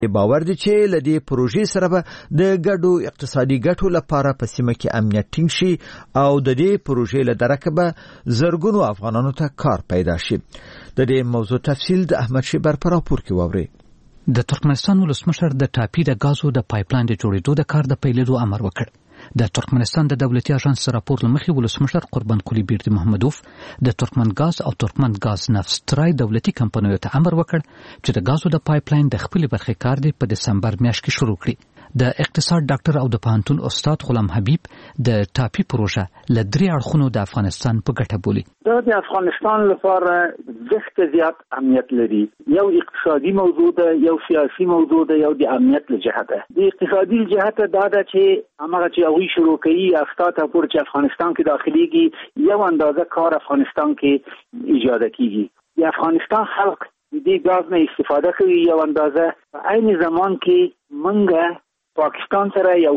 باور دي چې لدی پروژې سره به د ګډو اقتصادي ګټو لپاره په سیمه کې امنیت ټینګ شي او د دې پروژې له درکه به زرګونو افغانانو ته کار پیدا شي. د دې موضوع تفصیل د احمد شیبر پر راپور کې واوري. د ترکمنستان ولسمشر د ټاپي د غازو د پایپلاین د جوړېدو د کار د پیلېدو امر وکړ. د ترکمنستان د دولتي اژانس راپور لمخې ولسمشر قربان قلی بیردی محمدوف د ترکمن غاز او ترکمن غاز نفت دولتي کمپنیو ته امر وکړ چې د غازو د پایپلاین د خپل برخې کار دی په دسمبر میاشت کې شروع کړي. د اقتصاد ډاکټر او د پوهنتون استاد غلام حبیب د ټاپي پروژه ل درې اړخونو د افغانستان په ګټه بولي. دا د افغانستان لپاره ډېر زیات اهمیت لري. یو اقتصادي موضوع ده، یو سیاسي موضوع ده، یو د امنیت له جهته. د اقتصادي جهته دا ده چې هغه چې هغوی شروع کوي افتا پور چې افغانستان کې داخليږي یو اندازه کار افغانستان کې ایجاد کیږي. د افغانستان خلک د دې غاز نه استفاده کوي یو اندازه. په عین زمان کې منګه پاکستان سره یو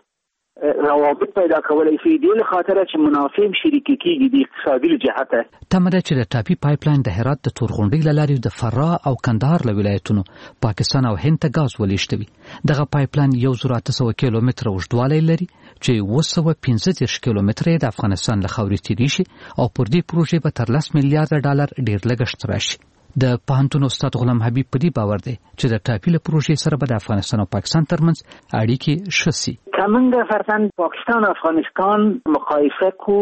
ښه روابط پیدا کولای شي د خاطر چې منافع شریکي کیږي د اقتصادي جهته. تمره چې د ټاپي پایپلاین د هرات د تورغونډۍ لاري د فراه او کندهار له ولایتونو پاکستان او هند ته غاز ولېشتوي. دغه پایپلاین 1800 کیلومتره اوږدوالی لري چې 215 کیلومتره د افغانستان له خاورې تیری شي او پر دې پروژې به تر 10 میلیارډ ډالر ډیر لګښت راشي. د پوهنتون استاد غلام حبیب په دې باور دی چې د ټاپي له پروژې سره به د افغانستان او پاکستان ترمنځ اړیکې ښه شي. کمنګ فرضاً پاکستان افغانستان مقایسه کو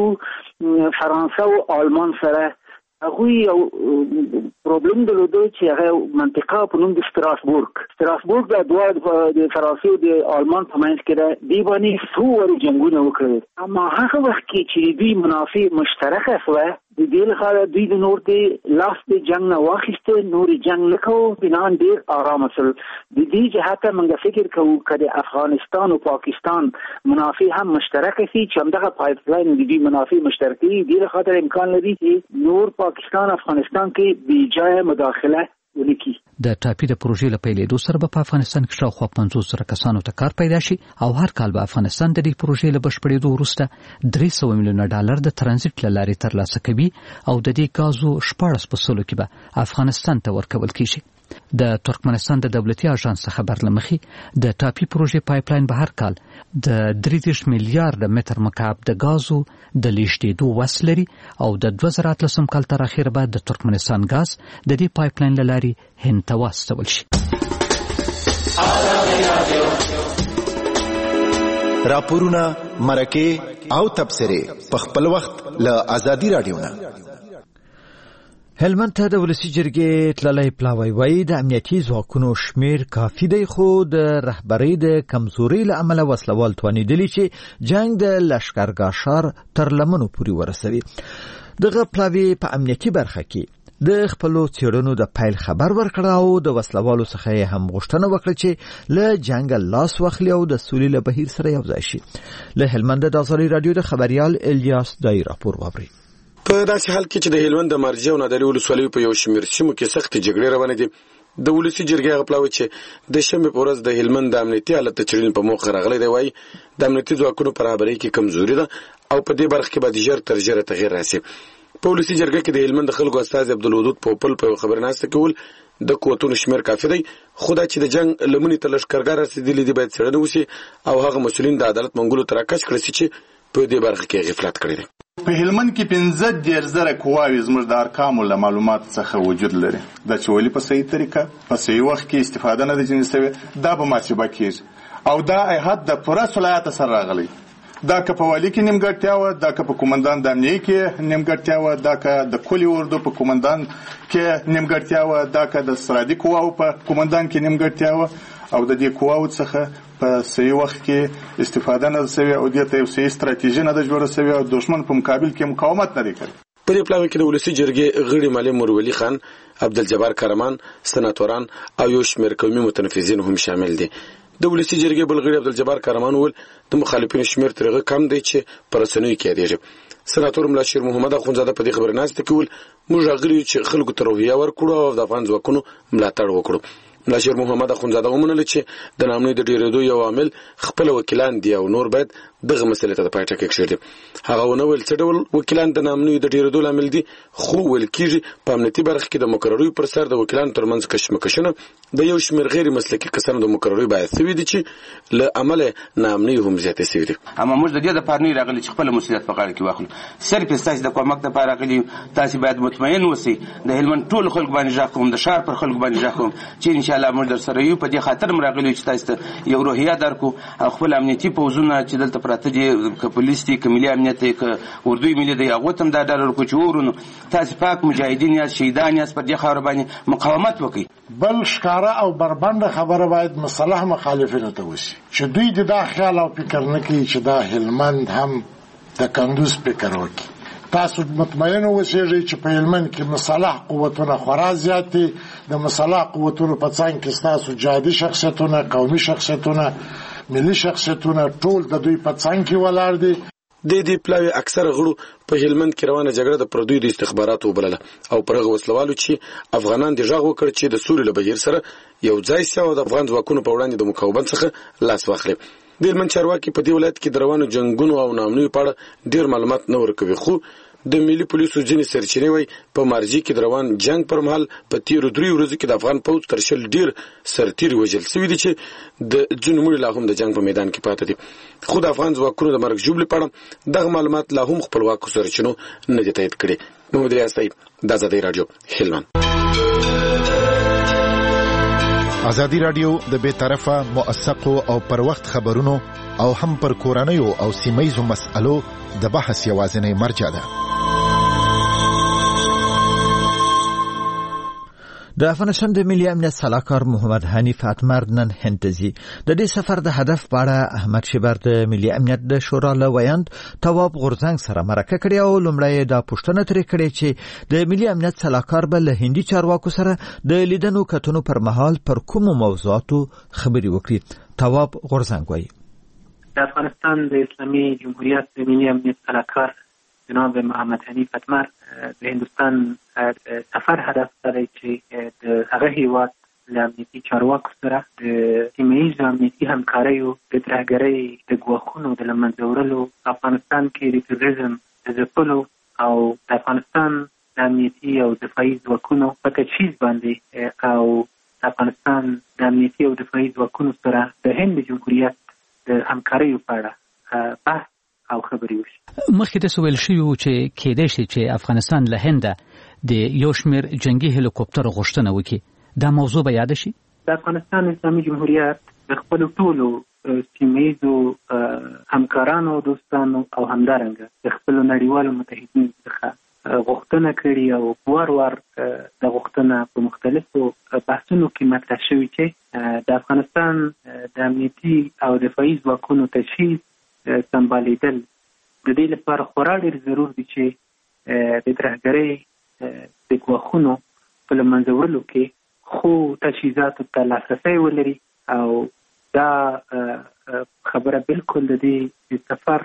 فرانسه او آلمان سره هغه یو پرابلم درلود چې هغه منطقه په نوم د ستراسبورګ د دوه د فرانسې او د آلمان په منځ کې د دیوانی څو جنگونه وکړل. اما هغه وخت کې چې دوی منافع مشترکه شوه د دې لپاره دوی د نور د لاس د جنگ نه واخیسته نور جنگ نکو بنان ډیر آرام سره. د دې جهته موږ فکر کوو چې افغانستان او پاکستان منافع هم مشترک شي چې همدغه پایپلاین د دې منافع مشترکي د دې لپاره امکان لري چې نور پاکستان افغانستان کې بې جای مداخله ولیکي. د ټاپي د پروژې له پیلېدو سره به په افغانستان کې شاوخوا 50,000 کسانو ته کار پیدا شي او هر کال به افغانستان د دې پروژې له بشپړېدو وروسته 300 میلیونه ډالر د ترانزیت له لارې ترلاسه کوي او د دې غازو 14% کې به افغانستان ته ورکول کیږي. د ترکمنستان د دولتي اژانس خبر لمخې د ټاپي پروژې پایپلاین به هر کال د 30 میلیارډ متر مکعب د غازو د لیږدېدو وس لري او د 2013 کال تر اخره به د ترکمنستان غاز د دې پایپلاین له لارې هند ته واستول شي. راپورونه مرکه او تبصره په خپل وخت له ازادي رادیو نه. هلمند ته د ولسی جرګې تللی پلاوی وایي د امنیتي ځواکونو شمیر کافي دی خو د رهبرۍ د کمزورۍ له امله وسلوال توانېدلي چې جنگ د لښکرګاه ښار تر لمنو پورې ورسوي. دغه پلاوی په امنیتي برخه کې د خپلو څېړنو د پیل خبر ورکړ او د وسلوالو څخه یې هم غوښتنه وکړه چې له جنګ لاس واخلي او د سولې له بهیر سره یوځای شي. له هلمند د ازادي رادیو د خبريال الیاس دای راپور واوري. په داسې حال کې چې د هلمند د مرجع او نادري ولسوالیو په یو شمېر سیمو کې سختې جګړې روانې دي د ولسی جرګې غپلاوي چې د شنبه په ورځ د هلمند د امنیتي حالت چرین په موخه راغلی دی وایي د امنیتي ځواکونو پر رهبرۍ کې کمزوري ده او په دې برخه کې به ژر تر ژره تغیر راسي. په ولسی جرګې کې د هلمند خلکو استاد عبدالودود پوپل په خبرناسته کول د قوتونو شمیر کافي دی خو دا چې د جنگ لمنې ته لښکرګاه رسېدلي دي باید څېړنه وشي او هغه مسؤلین د عدالت منګولو ته راکش کړي چې په دې برخه کې غفلت کړی دی. په هلمند کې 15,000 قواوې زموږ د ارقامو له معلومات څخه وجود لري. دا چې ولې په صحیح طریقه په صحیح وخت کې استفاده نه ده جنسوي دا به محاسبه کېږي او دا احد د پوره صلاحیت سره راغلی. دا که په والي کې نیمګړتیا وه، دا که په قومندان د امنیې کې نیمګړتیا وه، دا که د کلي اردو په قومندان کې نیمګړتیا وه، دا که د سرحدي قواو په قومندان کې نیمګړتیا وه او د دې قواو څخه په صحیح وخت کې استفاده نه شوې او دې ته یو صحیح ستراتیژي نه ده جوړه شوې او دښمن په مقابل کې مقاومت نه دی کړی. په دې پلاوي کې د ولسی جرګې غړي معلم مرولی خان، عبدالجبار کارمان، سناتوران او یو شمېر قومي متنفذین هم شامل دي. د ولسی جرګې بل غړي عبدالجبار کارمان ول د مخالفینو شمېر تر هغه کم دی چې پر رسنیو کې یادېږي. سناتور ملا شیر محمد اخونزاده په دې خبرناسته کې ول موږ غړي چې خلکو ته روحیه ورکړو او د افغان ځواکونو ملاتړ وکړو. ملا شیر محمد اخونزاده ومنل چې د نامنۍ د ډېرېدو یو عامل خپل وکیلان دي او نور باید دغه مسلې ته د پای ټکی کېږدي. هغه ونه ویل څه ډول وکیلان د نامنوي د ډېرېدو لامل دي، خو ویل کېږي په امنیتي برخه کې د مقرروي پر سر د وکیلانو ترمنځ کشمکشونه د یو شمېر غیر مسلکي کسانو د مقرروي باعث شوي دي چې له امله نامنوي هم زیاتې شوي دي. اما موږ د دې دپاره نه راغلي چې خپل مسؤلیت په غاړه کې واخلو، صرف ستاسو د کومک دپاره راغلي. تاسو باید مطمئن اوسئ، د هلمند ټول خلکو باندې غږ کوم، د ښار پر خلکو باندې غږ کوم چې ان شاء الله موږ درسره یو. په دې خاطر موږ راغلي چې تاسو ته یو روحیه درکو، خپل امنیتي پوځونه چې دلته پراته دي، که پولیس دي، که ملي امنیت دی، که اردوی ملي دی، هغو ته هم دا ډاډ ورکړو چې ورونو تاسو پاک مجاهدین یاست، شهیدان یاست، پر دې خاوره باندې مقاومت وکړئ. بل ښکاره او بربنده خبره باید مصالح مخالفینو ته وشي چې دوی د دا خیال او فکر نه کوي چې دا هلمند هم د کندوز فکر وکړي. تاسو مطمئن اوسئ چې په هلمند کې مصالح قوتونه خورا زیات دي. د مصالح قوتونو په څنګ کې ستاسو جهادي شخصیتونه، قومي شخصیتونه، ملي شخصیتونه ټول د دوی په څنګ کې ولاړ دي. د دې پلاوی اکثر غړو په هلمند کې روانه جګړه د پردوی د استخباراتو وبلله او پر هغه وسلوالو چې افغانان د غږ وکړ چې د سولې له بهیر سره یو ځای شي او د افغان ځواکونو په وړاندې د مقاومت څخه لاس واخلي. د هلمند چارواکي په دې ولایت کې د روانو جنگونو او نامنوي په اړه ډیر معلومات نه ورکوي، خو د ملي پولیسو ځینې سرچینې وایي په مارجې کې د روان جنگ پر مهال په تیرو 3 ورځو کې د افغان پوځ تر 100 ډیر سرتیري وژل شوي دي چې د ځینو مړي لا هم د جنگ په میدان کې پاتې دي. خو د افغان ځواکونو د مرګ ژوبلې په اړه دغه معلومات لا هم خپلواکو سرچینو نه دي تایید کړي. محمد ریاض صاحب، د آزادۍ راډیو، هلمند. آزادی راډیو د بې طرفه، موثقو او پر وخت خبرونو او هم پر کورنیو او سیمه‌یزو مسألو د بحث یوازینی مرجع ده. د افغانستان د ملي امنیت سلاکار محمد حنیف اتمر نن هند ته ځي. د دې سفر د هدف په اړه احمد شیبر د ملي امنیت د شورا له ویاند تواب غورځنګ سره مرکه کړې او لومړی دا پوښتنه ترې کړې چې د ملي امنیت سلاکار به له هندي چارواکو سره د لیدنو کتنو پر مهال پر کومو موضوعاتو خبرې وکړي. تواب غورځنګ وایي د افغانستان د اسلامي جمهوریت د ملي امنیت سلاکار جناب محمد حنیف اتمر د هندوستان سفر هدف دی چې د هغه هیواد له امنیتي چارواکو سره د سیمه‌ییزو امنیتي همکاریو د ترهګرۍ د ګواښونو د له منځه وړلو، افغانستان کې د تروریزم د ځپلو او د افغانستان د امنیتي او دفاعي ځواکونو په تجهیز باندې او افغانستان د امنیتي او دفاعي ځواکونو سره د هند جمهوریت د همکاریو په اړه بحث او خبرې وشي. مخکې د سویل شوی چې کېدای شي چې افغانستان له هنده د یو شمېر جنگي هلیکوپټر غوښتنه وکړي. دا موضوع به یاد شي. د افغانستان اسلامي جمهوریت د خپل ټولو سیمه‌ییزو همکارانو، دوستانو او همدارنګه د خپل نړیوالو متحدینو څخه غوښتنه کړې او وار د غوښتنه په مختلفو بحثونو کې مطرح شوي چې د افغانستان د امنیتي او دفاعي ځواکونو تجهیز سمبالیدل د دې لپاره خورا ډېر ضرور دي چې د ترهګرۍ د ګواښونو په له منځه وړلو کې خو تجهیزاتو ته لاسرسی ولري او دا خبره بالکل د دې سفر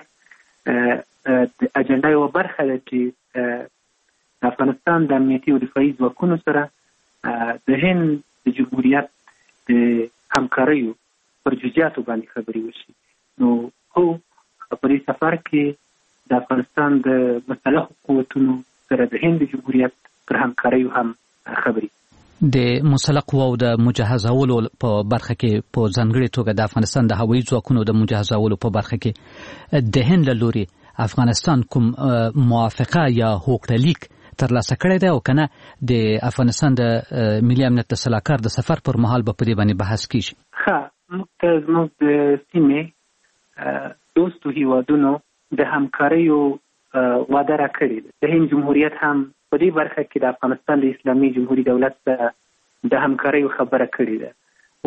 د اجنډا یوه برخه ده چې د افغانستان د امنیتي او دفاعي ځواکونو سره د هند د جمهوریت د همکاریو پر جزئیاتو باندې خبرې وشي. نو خو په دې سفر کې د افغانستان د مسلحو قوتونو سره د هند جمهوریت پر همکاریو هم خبرې. د مسلح قواو د مجهزولو په برخه کې په ځانګړې توګه د افغانستان د هوایي ځواکونو د مجهزولو په برخه کې د هند له لوري افغانستان کوم موافقه یا هوکړلیک ترلاسه کړی دی او کنه د افغانستان د ملي امنیت د سلاکار د سفر پر مهال به په دې باندې بحث کیږي. ښه، موږ د سیمې دوستو هیوادونو د همکاریو وعده راکړې ده. د هند جمهوریت هم په دې برخه کې د افغانستان د اسلامي جمهوري دولت سره د همکاریو خبره کړې ده،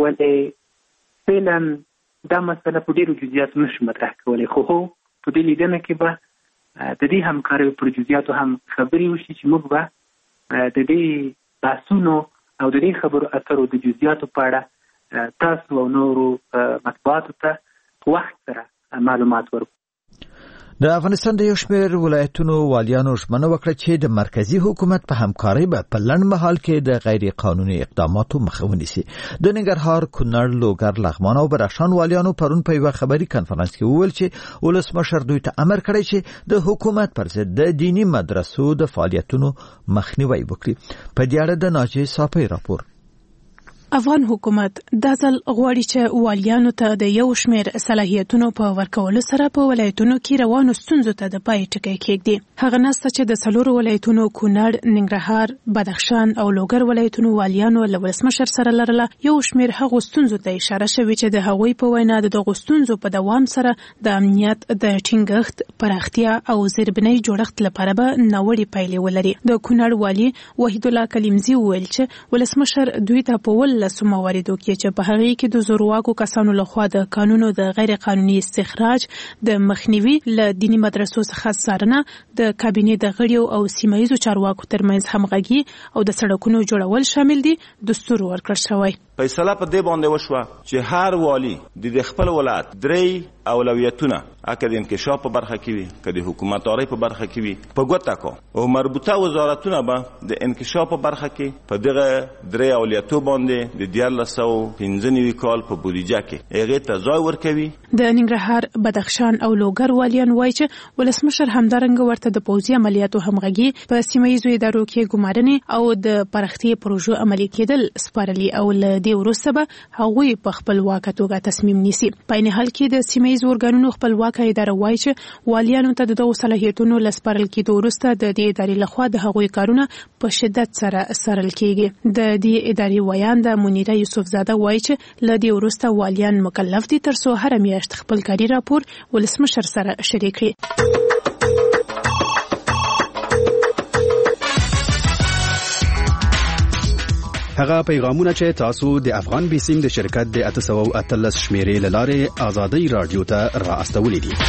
ولې فعلا دا مسله په ډېرو جزئیاتو نشو مطرح کولی، خو په دې لیدنه کې به د دې همکاریو پر جزئیاتو هم خبرې وشي چې موږ به د دې بحثونو او د دې خبرو اترو د جزئیاتو په اړه تاسو او نورو مطبوعاتو ته په وخت سره معلومات ورکړو. د افغانستان د یو شمېر ولایتونو والیانو ژمنه وکړه چې د مرکزی حکومت په همکارۍ به په لنډ مهال کې د غیر قانوني اقداماتو مخه ونیسي. د ننګرهار، کونړ، لوګر، لغمان او بدخشان والیانو پرون په یو خبري کانفرنس کې وویل چې ولسمشر دوی ته امر کړی چې د حکومت پر ضد د دینی مدرسو د فعالیتونو مخنیوي وکړي. په دې اړه د ناجی صافی راپور. افغان حکومت د ځل غواړي چې والیانو ته د یو شمېر صلاحیتونو په ورکولو سره په ولایتونو کې روانو ستونزو ته د پای ټکی کېږدي. هغه نسته چې د څلورو ولایتونو کونړ، ننګرهار، بدخشان او لوګر ولایتونو والیانو له ولسمشر سره لرله یو شمېر هغو ستونزو ته اشاره شوې چې د هغوی په وینا د دغو ستونزو په دوام سره د امنیت د ټینګښت، پراختیا او زیربنای جوړښت لپاره به ناوړه پایلې ولري. د کونړ والی وحید الله کلیمزی ویل چې ولسمشر دوی ته په لسو مواردو کې چې په هغه کې د زورواکو کسانو لخوا د قانونو د غیر قانوني استخراج، د مخنیوي له دینی مدرسو څخه څارنه، د کابینې د غړیو او سیمایي چارواکو ترمنځ همغږي او د سړکونو جوړول شامل دي. دستور ورکړ شوی. فیصله په دې باندې وشوه چې هر والی د خپل ولایت درې اولویتونه اکه د انکشاف په برخه کې وي، که د حکومتدارۍ په برخه کې وي، په ګوته کو او مربوطه وزارتونه به د انکشاف په برخه کې په دغه درې اولویتو باندې د 1995 کال په بودیجه کې هغه ته ځای ورکوي. د ننګرهار، بدخشان او لوګر والیان وایي چې ولسمشر همدارنګه ورته د پوځي عملیاتو همغږي، په سیمایي ادارو کې ګمارنې او د پراختیا پروژو عملي کېدل سپارلي او له دې وروسته به هغوی په خپلواکه توګه تصمیم نیسي. په عین حال کې د سیمایي ارګانونو خپلواکه اداره وایي چې والیانو ته دغه صلاحیتونو لسپارل کېدو وروسته د دې ادارې لخوا د هغوی کارونه په شدت سره څارل کېږي. د دې ادارې ویانده منیره یوسفزاده وایي چې له دې وروسته والیان مکلف دي ترڅو هر میاشت خپل کاري راپور ولسمشر سره شریک کړي. هغه پیغامونه چې تاسو د افغان بیسیم د شرکت د 813 شمیرې لاره آزادۍ رادیو ته را استولې دي.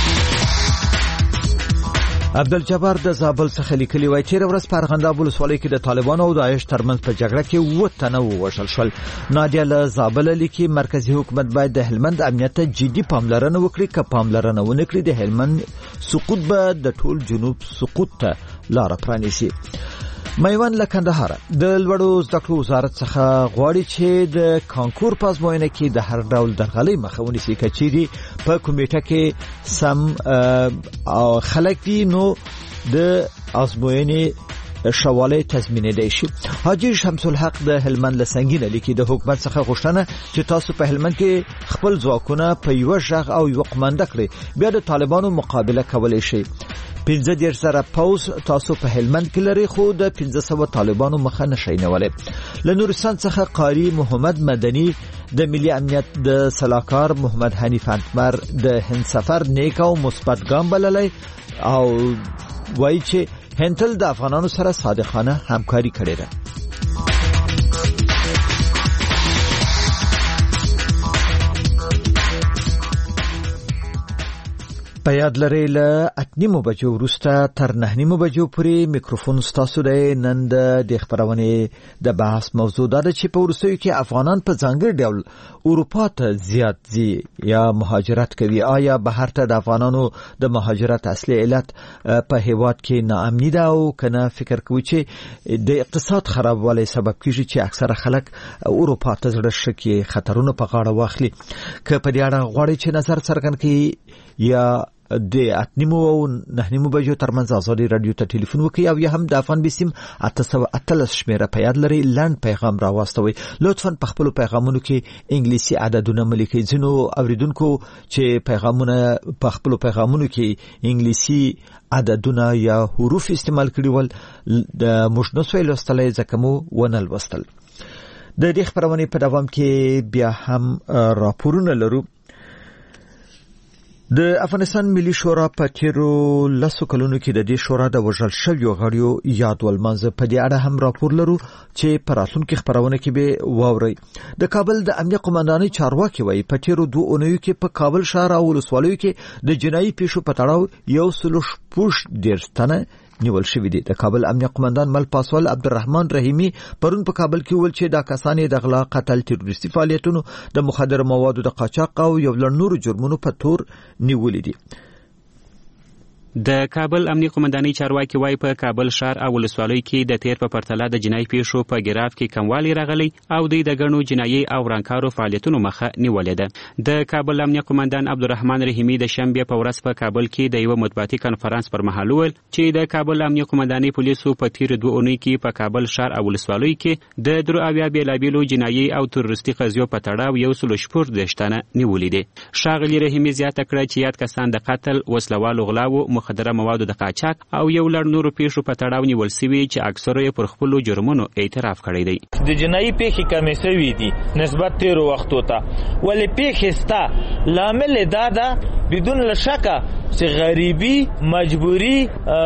عبدالجبار د زابل څخه لیکلي وای چې ورځ په ارغنداب ولسوالۍ کې د طالبانو او داعش ترمنځ په جګړه کې 7 تنه ووژل شول. نادیه له زابل لیکي مرکزی حکومت باید د هلمند امنیت ته جدي پاملرنه وکړي. که پاملرنه ونه کړي د هلمند سقوط به د ټول جنوب سقوط ته لار پرانیسي. میوان له کندهار د لوړو زده کړو وزارت څخه غواړي چې د کانکور په ازموینه کې د هر ډول درغلۍ مخه ونیسي. که چیرې په کمیټه کې سم خلک دي نو د ازموینې شواله تضمینېدای شي. حاجی شمس الحق د هلمند لسنګینه لیکي د حکومت څخه غوښتنه چې تاسو په هلمند کې خپل ځواکونه په یو ژغ او یو قمانده کړئ، بیا د طالبانو مقابله کولای شي. 15,000 پوز تاسو په هلمند کې لري خو د 1500 طالبانو مخه نشي نیولای. له نورستان څخه قاری محمد مدني د ملي امنیت د سلاکار محمد حنیف انتمر د هند سفر نیک او مثبت ګام بللی او وایي چې هندل د افغانانو سره صادقانه همکاري کړې ده. په یاد لرئ له 8:30 بجو وروسته تر 9:30 بجو پورې میکروفون ستاسو دی. نن د خبرونې د بحث موضوع دا ده چې په وروستیو کې افغانان په ځانګړي ډول اروپا ته زیات ځي یا مهاجرت کوي. آیا بهر ته د افغانانو د مهاجرت اصلي علت په هیواد کې ناامني ده او کنه فکر کوي چې د اقتصاد خرابوالي سبب کیږي چې اکثره خلک اروپا ته ځړ شي، خطرونه په غاړه واخلي. که په دې اړه غواړي چې نظر څرګند کړي یا د 8:30 او 9:30 بجو ترمنځ آزادي رادیو ته ټلیفون وکړئ او یا هم د افغان بیسیم 813 شمیره په یاد لرئ لاند پیغام راوستوي. لطفا په خپل پیغامونو کې انګلیسي عددونه ملیکئ. ځینو اوریدونکو چې پیغامونه په خپل پیغامونو کې انګلیسي عددونه یا حروف استعمال کړي ول د مشنوس ویل واستلای ځکه مو ونل وستل. د دې خبرونه په دوام کې بیا هم راپورونه لرو. د افغانستان ملي شورا په تیرو 10 کلونو کې د دې شورا د وژل شویو غړیو یاد ولمانځه. په دې اړه هم راپور لرو چې په راتلونکي خبرونه کې به واوري. د کابل د امنیت قومندانۍ چارواکي وایي په تیرو 2 اونیو کې په کابل ښار او ولسوالیو کې د جنایي پیښو په تړاو 114 تنه نیول شوی دي. د کابل امنیت قومندان مل پاسوال عبدالرحمن رحیمی پرون په کابل کې ول چې دا کسان د غلا، قتل، تروریستي فعالیتونو، د مخدر موادو د قاچاق او یو لړ نورو جرمونو په تور نیولې دي. د کابل امنیه قومندانۍ چارواکي وایي په کابل ښار او ولسوالیو کې د تیر په پرتله د جنایي پیښو په ګراف کې کموالی راغلی او دوی د ګڼو جنایي او ورانکارو فعالیتونو مخه نیولې ده. د کابل امنیه قومندان عبدالرحمن رحیمي د شنبې په ورځ په کابل کې د یو مطبوعاتي کنفرانس پر مهال وویل چې د کابل امنیه قومندانۍ پولیسو په تیر 2 اونۍ کې په کابل ښار او ولسوالیو کې د 3 بیلابیلو جنایي او تروریستي قضیو په تړاو 114 تنه نیولې دي. ښاغلي رحیمي زیاته کړه چې یاد کسان د قتل، وسلوالو غلاو، مخدره موادو د قاچاق او یو لړ نورو پیښو په تړاو نیول شوي چې اکثره یې پر خپلو جرمونو اعتراف کړی دی. د جنایي پیښې کمې شوي دي نسبت تیرو وختو ته، ولې پیښې سته لامل دا ده بدون شکه چې غریبی، مجبوری،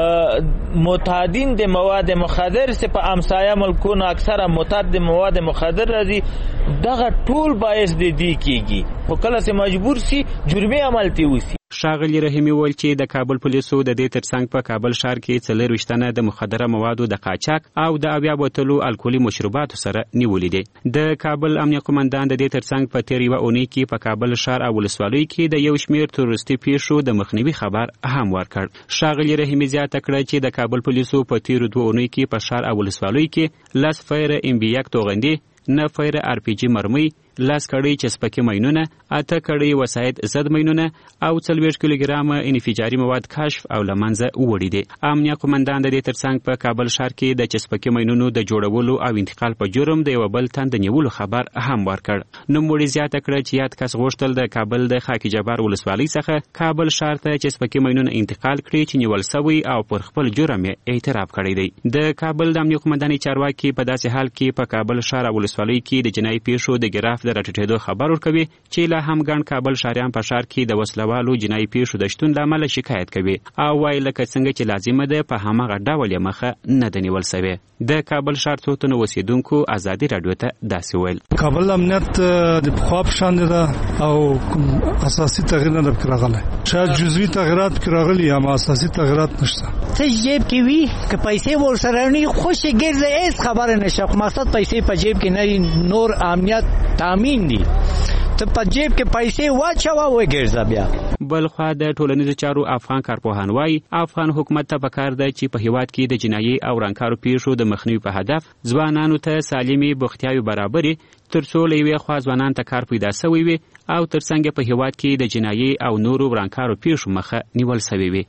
متعدین د مواد مخدر سے په امسایه ملکونو اکثره متعدد مواد مخدر راځي، دغه ټول باعث دی کیږي خو کله چې مجبور سي جرمي عمل تی وسی. ښاغلي رحیمي وویل چې د کابل پولیسو د دې ترڅنګ په کابل ښار کې 24 تنه د مخدره موادو د قاچاق او د 80 بوتلو الکولي مشروباتو سره نیولې دي. د کابل امنیه قومندان د دې ترڅنګ په تیر 1 اونۍ کې په کابل ښار او ولسوالیو کې د یو شمېر تروریستي پیښو د مخنیوي خبر هم ورکړ. ښاغلي رحیمي زیاته کړه چې د کابل پولیسو په تیر 2 اونۍ کې په ښار او ولسوالیو کې 10 فایر ام-1 توغندي، 9 فایر RPG مرمۍ، 10 کړۍ چسپکي ماینونه، 8 کړۍ وسایط ضد ماینونه او 40 کیلوګرام انفجاري مواد کشف او لمنځه وړي دي. امنیه قومندان د دې ترڅنګ په کابل ښار کې د چسپکي ماینونو د جوړولو او انتقال په جرم د یو بل تن د نیولو خبر هم ورکړ. نوموړي زیاته کړه چې یاد کس غوښتل د کابل د خاکی جبار ولسوالۍ څخه کابل ښار ته چسپکي ماینونه انتقال کړي چې نیول شوی او پر خپل جرم اعتراف کړی دی. د کابل د امنیه قومندانۍ چارواکي په داسې حال کې په کابل ښار او ولسوالۍ کې د جنایي پیښو د ګراف د راټیټېدو خبر ورکوي چې لا هم ګڼ کابل ښاریان په ښار کې د وسلوالو جنایي پیښو د شتون له امله شکایت کوي او وایي لکه څنګه چې لازمه ده په هماغه ډول یې مخه نه ده نیول سوې. د کابل ښار څو تنو اوسېدونکو ازادي راډیو ته داسې ویل: کابل امنیت د پخوا په شان ده او اساسي تغییر نه ده راغلی، شاید جزوي تغییرات پکې راغلي اما اساسي تغییرات نشته. څه جیب کې وي که پیسې ورسره نه خوشې ګرځي هیڅ خبره نشه، مقصد پیسې په جیب کې نه، نور امنیت تامین دي، ته په جیب کې پیسې واچوه وګرځه بیا. بلخوا د ټولنیزو چارو افغان کارپوهان وایي افغان حکومت ته پکار ده چې په هیواد کې د جنایي او ورانکارو پیښو د مخنیوي په هدف ځوانانو ته سالمي بوختیاوي برابرې ترڅو له یوې خوا ځوانان ته کار پیدا سوی وي او ترڅنګ په هیواد کې د جنایي او نورو ورانکارو پیښو مخه نیول سوی وي.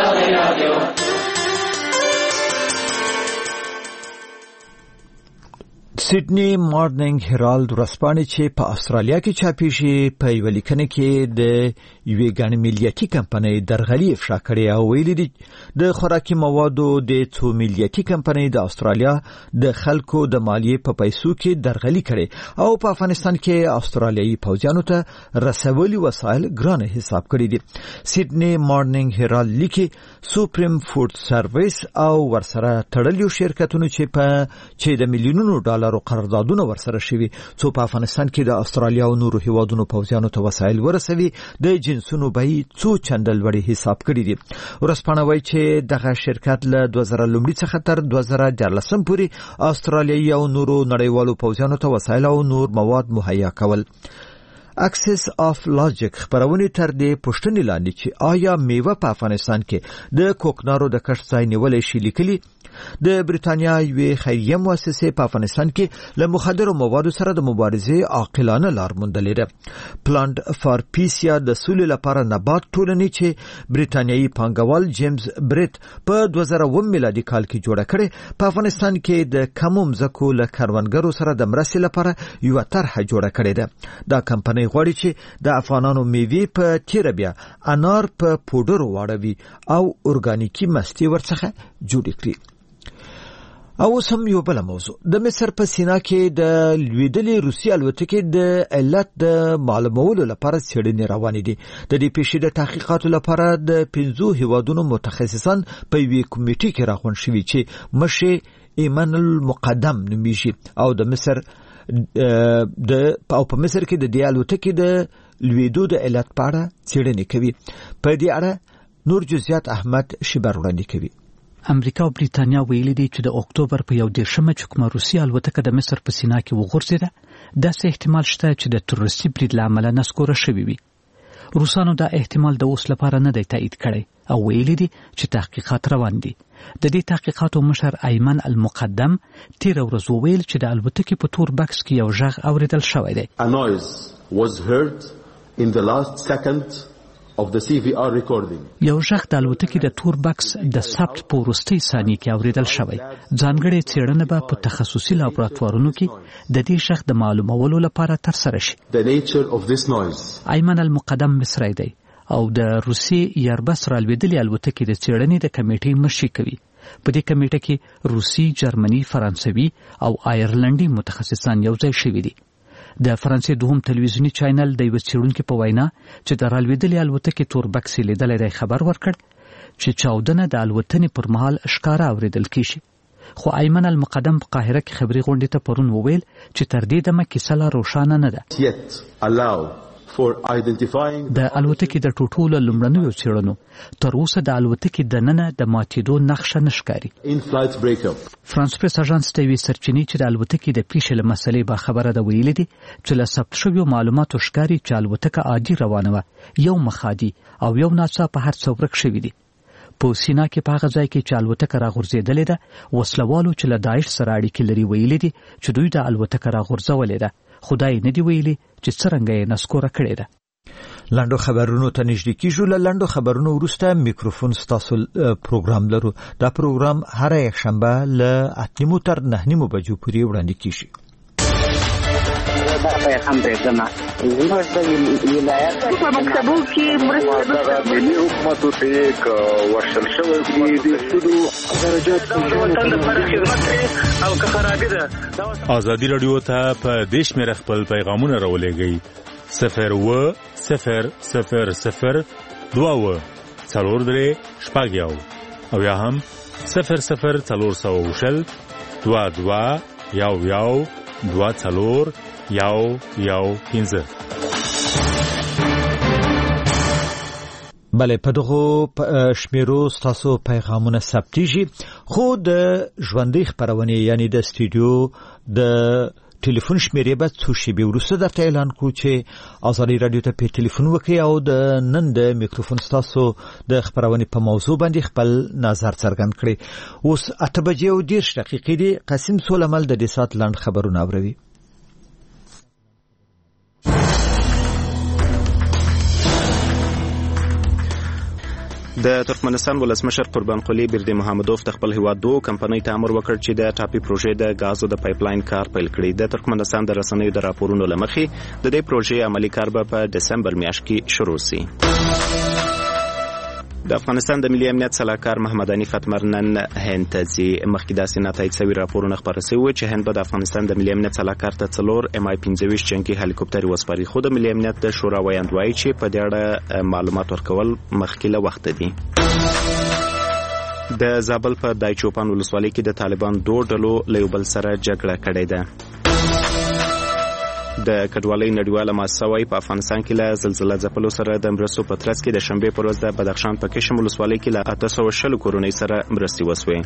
سیدنی مارننګ هرالد ورځپاڼې چې په استرالیا کې چاپېږي په یوه لیکنه کې د یوې ګڼې ملیتي کمپنۍ درغلي افشا کړې او ویلي دي د خوراکي موادو د څو ملیتي کمپنۍ د استرالیا د خلکو د مالیې په پیسو کې درغلي کړې او په افغانستان کې استرالیایي پوځیانو ته رسولي وسایل ګران حساب کړي دي. سیدنی مارننګ هرالد لیکي سوپریم فود سرویس او ورسره تړلیو شرکتونو چې د میلیونونو ډالر قراردادونه ورسره شوي څو په افغانستان کې د استرالیا او نورو هیوادونو پوځیانو ته وسایل ورسوي د جنسونو بیې څو چنده لوړې حساب کړي دي. ورځپاڼه وایي چې دغه شرکت له 2000 څخه تر 2014 پورې استرالیایي او نورو نړیوالو پوځیانو ته وسایل او نور مواد مهیا کول. اکسس اف لاجیک خبرونه تر دې پوښتنې لاندې چې آیا میوه په افغانستان کې د کوکنارو د کښت ځای نیولای شي لیکلي د بریتانیا یوې خیریه مؤسسې په افغانستان کې له مخدرو موادو سره د مبارزې عاقلانه لار موندلې ده. پلانټ فار پیس یا د سولې لپاره نبات ټولنې چې بریتانیایي پانګوال جیمز بریت په 2009 میلادي کال کې جوړه کړې په افغانستان کې د کمو مځکو له کروندګرو سره د مرستې لپاره یوه طرحه جوړه کړې ده. دا کمپنۍ غواړي چې د افغانانو میوې په تیره بیا انار په پوډرو واړوي او اورګانیکي مستې ورڅخه جوړې کړي. او سم یو بل موضوع د مصر په سینا کې د لویدلې روسي الوتکې د علت د معلومولو لپاره څېړنې روانې دي. د دې پیښې د تحقیقاتو لپاره د 5 هیوادونو متخصصان په یوې کمیټې کې راغونډ شوي چې مشر ایمن المقدم نومیږي او د مصر په مصر کې د دې الوتکې د لویدو د علت په اړه څېړنې کوي. په دې اړه نور جزئیات احمد شیبر وړاندې کوي. امریکا او بریتانیا ویلي دي چې د اکتوبر په 11 چې کومه روسي الوتکه د مصر په سینا کې وغورځېده داسې احتمال شته چې د تروریستي برید له امله نسکوره شوې وي. روسانو دا احتمال د اوس لپاره نه دی تایید کړی او ویلي دي چې تحقیقات روان دي. د دې تحقیقاتو مشر ایمن المقدم تیر ورځ وویل چې د الوتکې په تور بکس کې یو غږ اوریدل شوی دی. A noise was heard in the last second of the CVR recording. یو غږ د الوتکې د تور بکس د ثبت په وروستۍ ثانیې کې اوریدل شوی. ځانګړې څېړنه به په تخصصي لابراتوارونو کې د دې غږ د معلومولو لپاره ترسره شي. The nature of this noise. ایمن المقدم مصری دی او د روسي ایربس رالوېدلې الوتکې د څېړنې د کمیټې مشري کوي. په دې کمیټه کې روسي، جرمني، فرانسوي او آیرلنډي متخصصان یو ځای شوي دي. د فرانسې دوهم تلویزیونی چینل د یو څېړونکي په وینا چې د رالوېدلې الوتکې تور بکس لیدلی دی خبر ورکړ چې چاودنه د الوتنې پر مهال ښکاره اوریدل کیږي. خو ایمن المقدم په قاهره کې خبري غونډې ته پرون وویل چې تر دې دمه کیسه لا روښانه نه ده. د الوتکې د ټوټولو لومړنیو څېړنو تر اوسه د الوتکې دننه د ماتېدو نښه نه ښکاري. فرانس پریس اژانس ته یوې سرچینې چې د الوتکې د پیښې له مسلې باخبره ده ویلي دي چې له ثبت شویو معلوماتو ښکاري چې الوتکه عادي روانه وه، یو مخادي او یو ناڅاپه هر څه ورک شوي دي. په سینا کې په هغه ځای کې چې الوتکه راغورځېدلې ده، وسلوالو چې له داعش سره اړیکې لري ویلي دي چې دوی د الوتکه راغورځولې ده، خدای نه دی ویلي چې څرنګه یې نسکوره کړې ده. لاندو خبرونو ته نږدې کیږو. له لاندو خبرونو وروسته میکروفون ستاسو پروګرام لرو. دا پروګرام هر یکشنبه له 8:30 تر 9:30 بجو پورې وړاندې کیږي. هم برېښنا زموږ د ولایت په مکتبو کې مرسته د ملي حکومت ته یک ورشل شوی دی د سودو درجات په خدمت او که خرابې ده. ازادي رادیو ته په دیش مې خپل پیغامونه راولېږئ 01000 2 4 شپږ او یا هم 00400 22 یو 2 یو 15. بله، په دغو شمیرو ستاسو پیغامونه ثبتیږي. خو د ژوندۍ خپرونې یعنی د استودیو د ټلیفون شمیرې به څو شېبې وروسته درته اعلان کړو چې ازادي رادیو ته په ټلیفون وکړئ او د نن د میکروفون ستاسو د خپرونې په موضوع باندې خپل نظر څرګند کړئ. اوس 8:10 دي. قاسم سولمل د دې سات لاند خبرونه اوروي. د ترکمنستان ولسمشر قربانقلی بردی محمدوف د خپل هیواد دوه کمپنۍ ته امر وکړ چې د ټاپي پروژې د غازو د پایپلاین کار پیل کړي. د ترکمنستان د رسنیو د راپورونو لمخې د دې پروژې عملی کار به په دسمبر میاشت کې شروع شي. د افغانستان د ملي امنیت سلاکار محمد حنیف اتمر نن هند ته ځي. مخکې داسې ناتایید شوي راپورونه خپاره شوي چې هند به د افغانستان د ملي امنیت سلاکار ته 4 MI-25 جنگي هلیکوپټر وسپاري، خو د ملي امنیت د شورا ویاند وایي چې په دې اړه معلومات ورکول مخکې له وخته دي. د زابل په دایچوپان ولسوالۍ کې د طالبان دوه ډلو له یو بل سره جګړه کړې ده. د کډوالۍ نړیواله مؤسسه وايي په افغانستان کې له زلزلې ځپلو سره د مرستو په ترڅ کې د شنبې پر ورځ د بدخشان په کشم ولسوالۍ کې له 820 کورنۍ سره مرستې وسوې.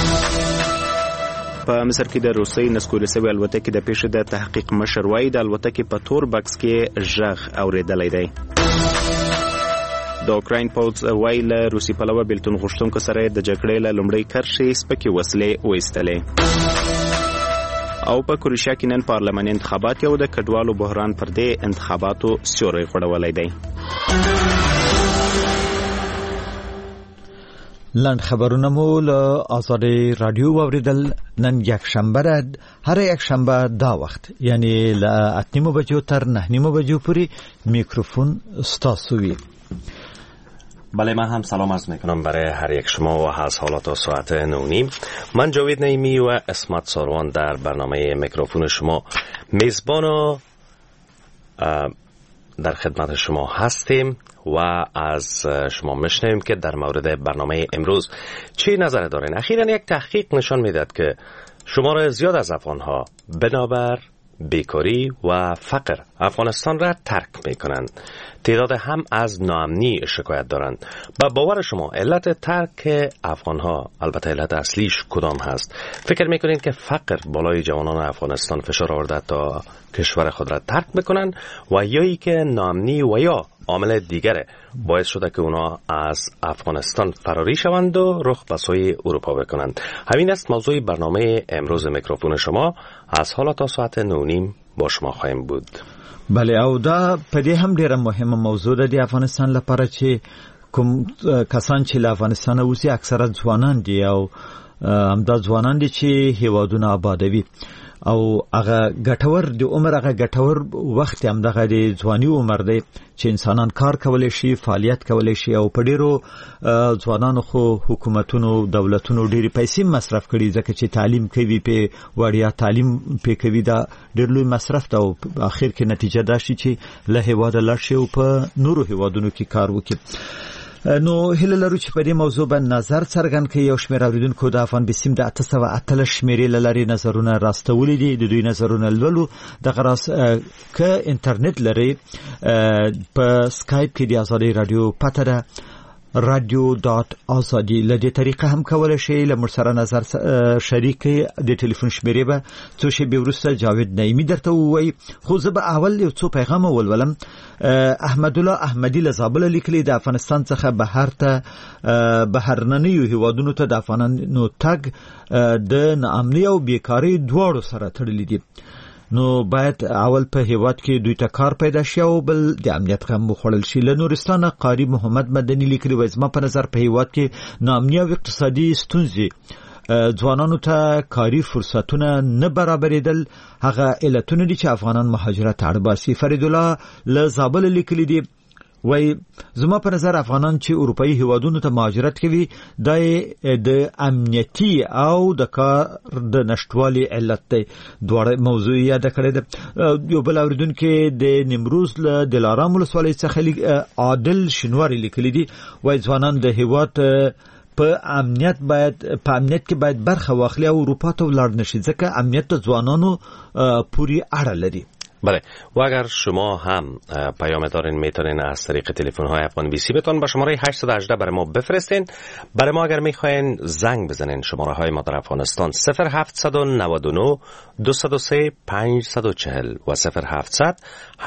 په مصر کې د روسي نسکوري سوي الوتکې د پیښې د تحقیق مشر وايي د الوتکې په تور بکس کې غږ اوریدلای دی. د اوکراین پوځ وايي له روسي پلوه بیلتون غوښتونکو سره د جګړې له لومړۍ کرښې سپکې وسلې وایستلې. او په کروشیا کې نن پارلماني انتخابات یو د کډوالو بحران پر دې انتخاباتو سیوری غوړولای دی. لاند خبرونه مو له آزادی رادیو واوریدل. نن یک شنبه ده، هر یک شنبه دا وخت یعنی له 8:30 بجو تر 9:30 بجو پوری میکروفون ستاسو وی. بله، من هم سلام عرض میکنم برای هر یک شما و از حالات ساعت 9:30. من جاوید نعیمی و اسمت ساروان در برنامه میکروفون شما میزبان و در خدمت شما هستیم و از شما میشنویم که در مورد برنامه امروز چی نظر دارین. اخیراً یک تحقیق نشان میداد که شمار زیاد از افغانها بنابر بیکاری و فقر افغانستان را ترک میکنند. تعداد هم از ناامنی شکایت دارند. با باور شما علت ترک افغانها، البته علت اصلیش کدام هست؟ فکر میکنید که فقر بالای جوانان افغانستان فشار آورده تا کشور خود را ترک بکنند و یا ای که ناامنی و یا عامل دیگر باعث شده که اونا از افغانستان فراری شوند و رخ به سوی اروپا بکنند. همین است موضوع برنامه امروز میکروفون شما. از حالا تا ساعت 9:30 با شما خواهیم بود. بله، او دا په دې هم ډیره مهمه موضوع ده د افغانستان لپاره چې کوم کسان چې له افغانستان اوسي اکثره ځوانان دي او همدا ځوانان دي چې هیوادونه آبادوي او هغه ګټور د عمر هغه ګټور وخت هم دغه د ځواني عمر دی چې انسانان کار کولی شي، فعالیت کولی شي او په ډیرو ځوانانو خو حکومتونو دولتونو ډیری پیسې مصرف کړي ځکه چې تعلیم کوي، په وړیا تعلیم په کوي، دا ډیر لوی مصرف ده او په اخر کې نتیجه دا شي چې له هیواده لاړ شي او په نورو هیوادونو کې کار وکړي. نو هله لرو چې په دې موضوع باندې نظر څرګند کړي. یو شمېر اوریدونکو د افغان بسیم د 818 شمیرې لري نظرونه راستولې دي. د دوی نظرونه لولو دغه راس که انټرنیټ لري په سکایپ کې د آزادي رادیو پته ده radio.azadi لدې طریقه هم کولای شي له مرسره نظر شریک د ټلیفون شمیرې به څو شی به ورسته جاوید نعیمی درته وای. خو زه به اول یو څو پیغام ولولم. احمد الله احمدی له زابل لیکلي د افغانستان څخه بهر ته بهرنیو هیوادونو ته د افغانانو تګ د ناامنۍ او بیکاری دواړو سره تړلي دي. نو باید اول په هیواد کې دوی ته کار پیدا شي او بل د امنیت غم وخوړل شي. له نورستان قاری محمد مدني لیکلي وای زما په نظر په هیواد کې ناامنۍ او اقتصادي ستونزې ځوانانو ته کاری فرصتونه نه برابرېدل هغه علتونه دي چې افغانان مهاجرت اړ باسي. فرید الله له زابل لیکلي دي وای زما په نظر افغانان چې اروپאי هیوادونو ته مهاجرت کوي د امنیتي او د کار د نشټوالي علت دی. دوه موضوع یاد کړی ده. یو بل اوریدونکو د نیمروز له دلارام ولسوالۍ څخه عادل شنواری لیکلي دي وای ځوانان د هیواد په امنیت کې باید برخه واخلي او اروپا ته ولاړ نشي ځکه امنیت د ځوانانو پوری اړه لري. بله، و اگر شما هم پیام دارین میتونین از طریق تلفن های افغان بیسی بتون با شماره 818 برای ما بفرستین. برای ما اگر میخواین زنگ بزنین شماره های ما در افغانستان 0799 203 540 و 0700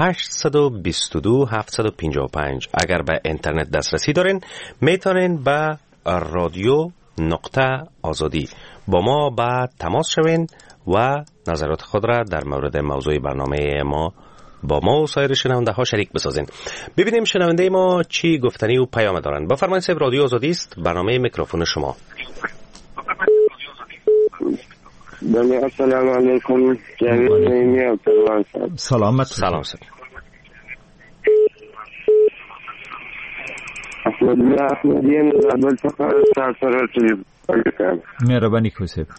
822 755. اگر به اینترنت دسترسی دارین میتونین به رادیو نقطه آزادی با ما به تماس شوین و نظرات خود را در مورد موضوع برنامه ما با ما و سایر شنونده ها شریک بسازین. ببینیم شنونده ما چی گفتنی و پیام دارن. بفرمایید صاحب، رادیو آزادی است، برنامه میکروفون شما. بله، السلام علیکم. جاوید نعیمی و پروان صاحب. سلام صاحب. احمد الله احمدی زابل څخه سره ټلیفون کوم. مهرباني کوئ صاحب.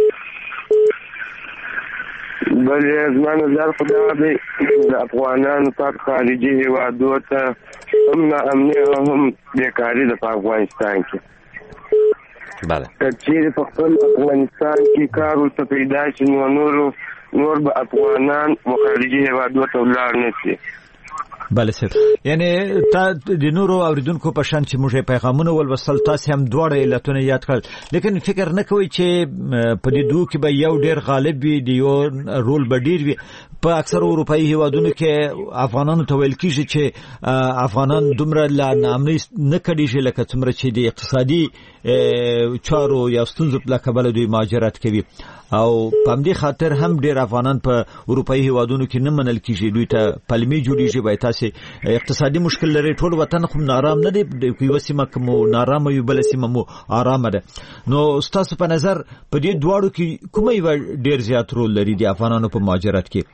بله، زما نظر خو دا دی د افغانانو په خارجي هیوادو ته هم ناامني او هم بیکاري ده په افغانستان کې. بله، که چیرې په خپل افغانستان کې کار ورته پیدا شي نور به افغانان خارجي هیوادو ته ولاړ نه شي. بله صاحب، یعنی تا د نورو اوریدونکو په شان چې موږ پیغامونه ولوستل تاسو هم دواړه علتونه یاد کړل، لیکن فکر نه کوئ چې په دې دوه کې به یو ډیر غالب وي، د یو رول به ډیر وي. په اکثر اروپאי هیوادونو کې افغانانو ته ویل کیږي چې افغانان دومره لا نامنۍ نه کړي لکه څومره چې د اقتصادي چارو یا ستونزو په کبله دوی مهاجرت کوي او په همدې خاطر هم ډیر افغانان په اروپאי هیوادونو کې نه منل کیږي. دوی ته پلمې جوړیږي وای تاسو اقتصادي مشکل لري، ټول وطن خو نارام نه دی، یو سیمه کوم نارام یو بل سیمه مو آرام ده. نو تاسو په نظر په دې دواړو کې کومه یو ډیر زیات رول لري د افغانانو په مهاجرت کې؟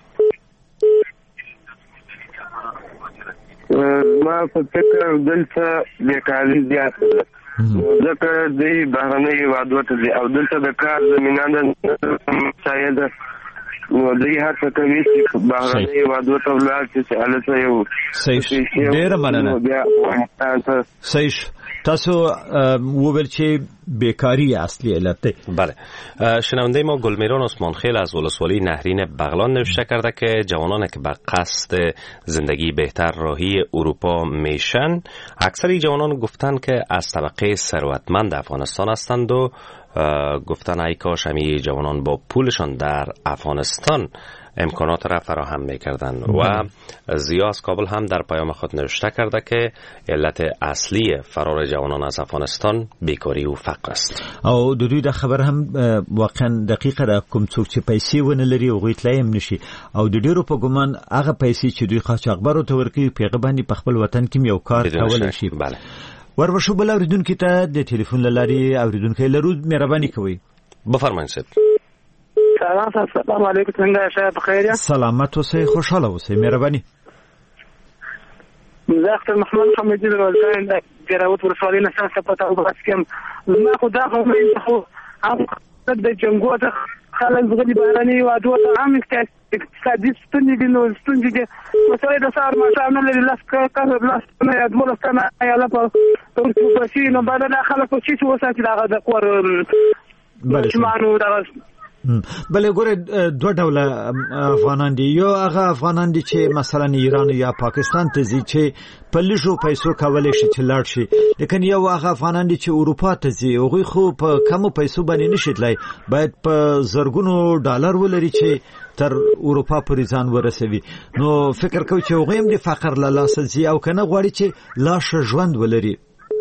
ما په فکر دلته بیکاري زیات ده ځکه د بهرنۍ هیوادو ته او دلته د کار زمینه مساعد نو دوی هڅه کوي چې بهرنۍ هیوادو ته ولاړ شي چې هلته یو ډېره مننه. صحیح، تاسو وویل چې بیکاری اصلی علت ده. بله، شنونده ما گلمیران عثمانخیل از ولسوالی نهرین بغلان نوشته کرده که جوانانی که به قصد زندگی بهتر راهی اروپا میشن، اکثری جوانان گفتن که از طبقه ثروتمند افغانستان هستند و گفتن ای کاش همی جوانان با پولشان در افغانستان امکانات را فراهم می‌کردند و ضیا از کابل هم در پیام خود نوشته کرده که علت اصلی فرار جوانان از افغانستان بیکاری و فقر است. او د دوی د خبر هم واقعا دقیقه را کوم څوک چې پیسې ونه لري او غوښتلای هم نشي او د ډیرو په ګمان هغه پیسې چې دوی قاچاقبرو ته ورکوي پیغه باندې په خپل وطن کې یو کار کولای شي. بله. ورورشو بل اوریدونکو ته د ټلیفون لاري اوریدونکو لرو مهرباني کوئ. بفرمایئ صاحب. سلام علیکم. څنګه شاه بخیر؟ سلامت اوسئ، خوشاله اوسئ، مهرباني. زه محمد حمیدی روزان د ګراوت ورسوالۍ نه څخه پته وباسم. زما خو دا خو هم د جنګو ته خلک غلي باراني وادو ته هم اقتصادي ستونزې دي. نو ستونزې دي مسله د سار ماشام نه لري لاس کار لاس نه یادمل ستنه یا لا په تاسو په شي نو باندې خلک په شي وساتي دا د کور بلشمانو دا بلې ګوره دوه ډوله افغانان دي. یو هغه افغانان دي چې مثلا ایران یا پاکستان ته ځي چې په لږو پیسو کولای شي چې لاړ شي، لیکن یو هغه افغانان دي چې اروپا ته ځي هغوی خو په کمو پیسو باندې نشي تلای، باید په زرګونو ډالر ولري چې تر اروپا پورې ځان ورسوي. نو فکر کوي چې هغوی هم د فقر له لاسه ځي او کنه غواړي چې لا ښه ژوند ولري.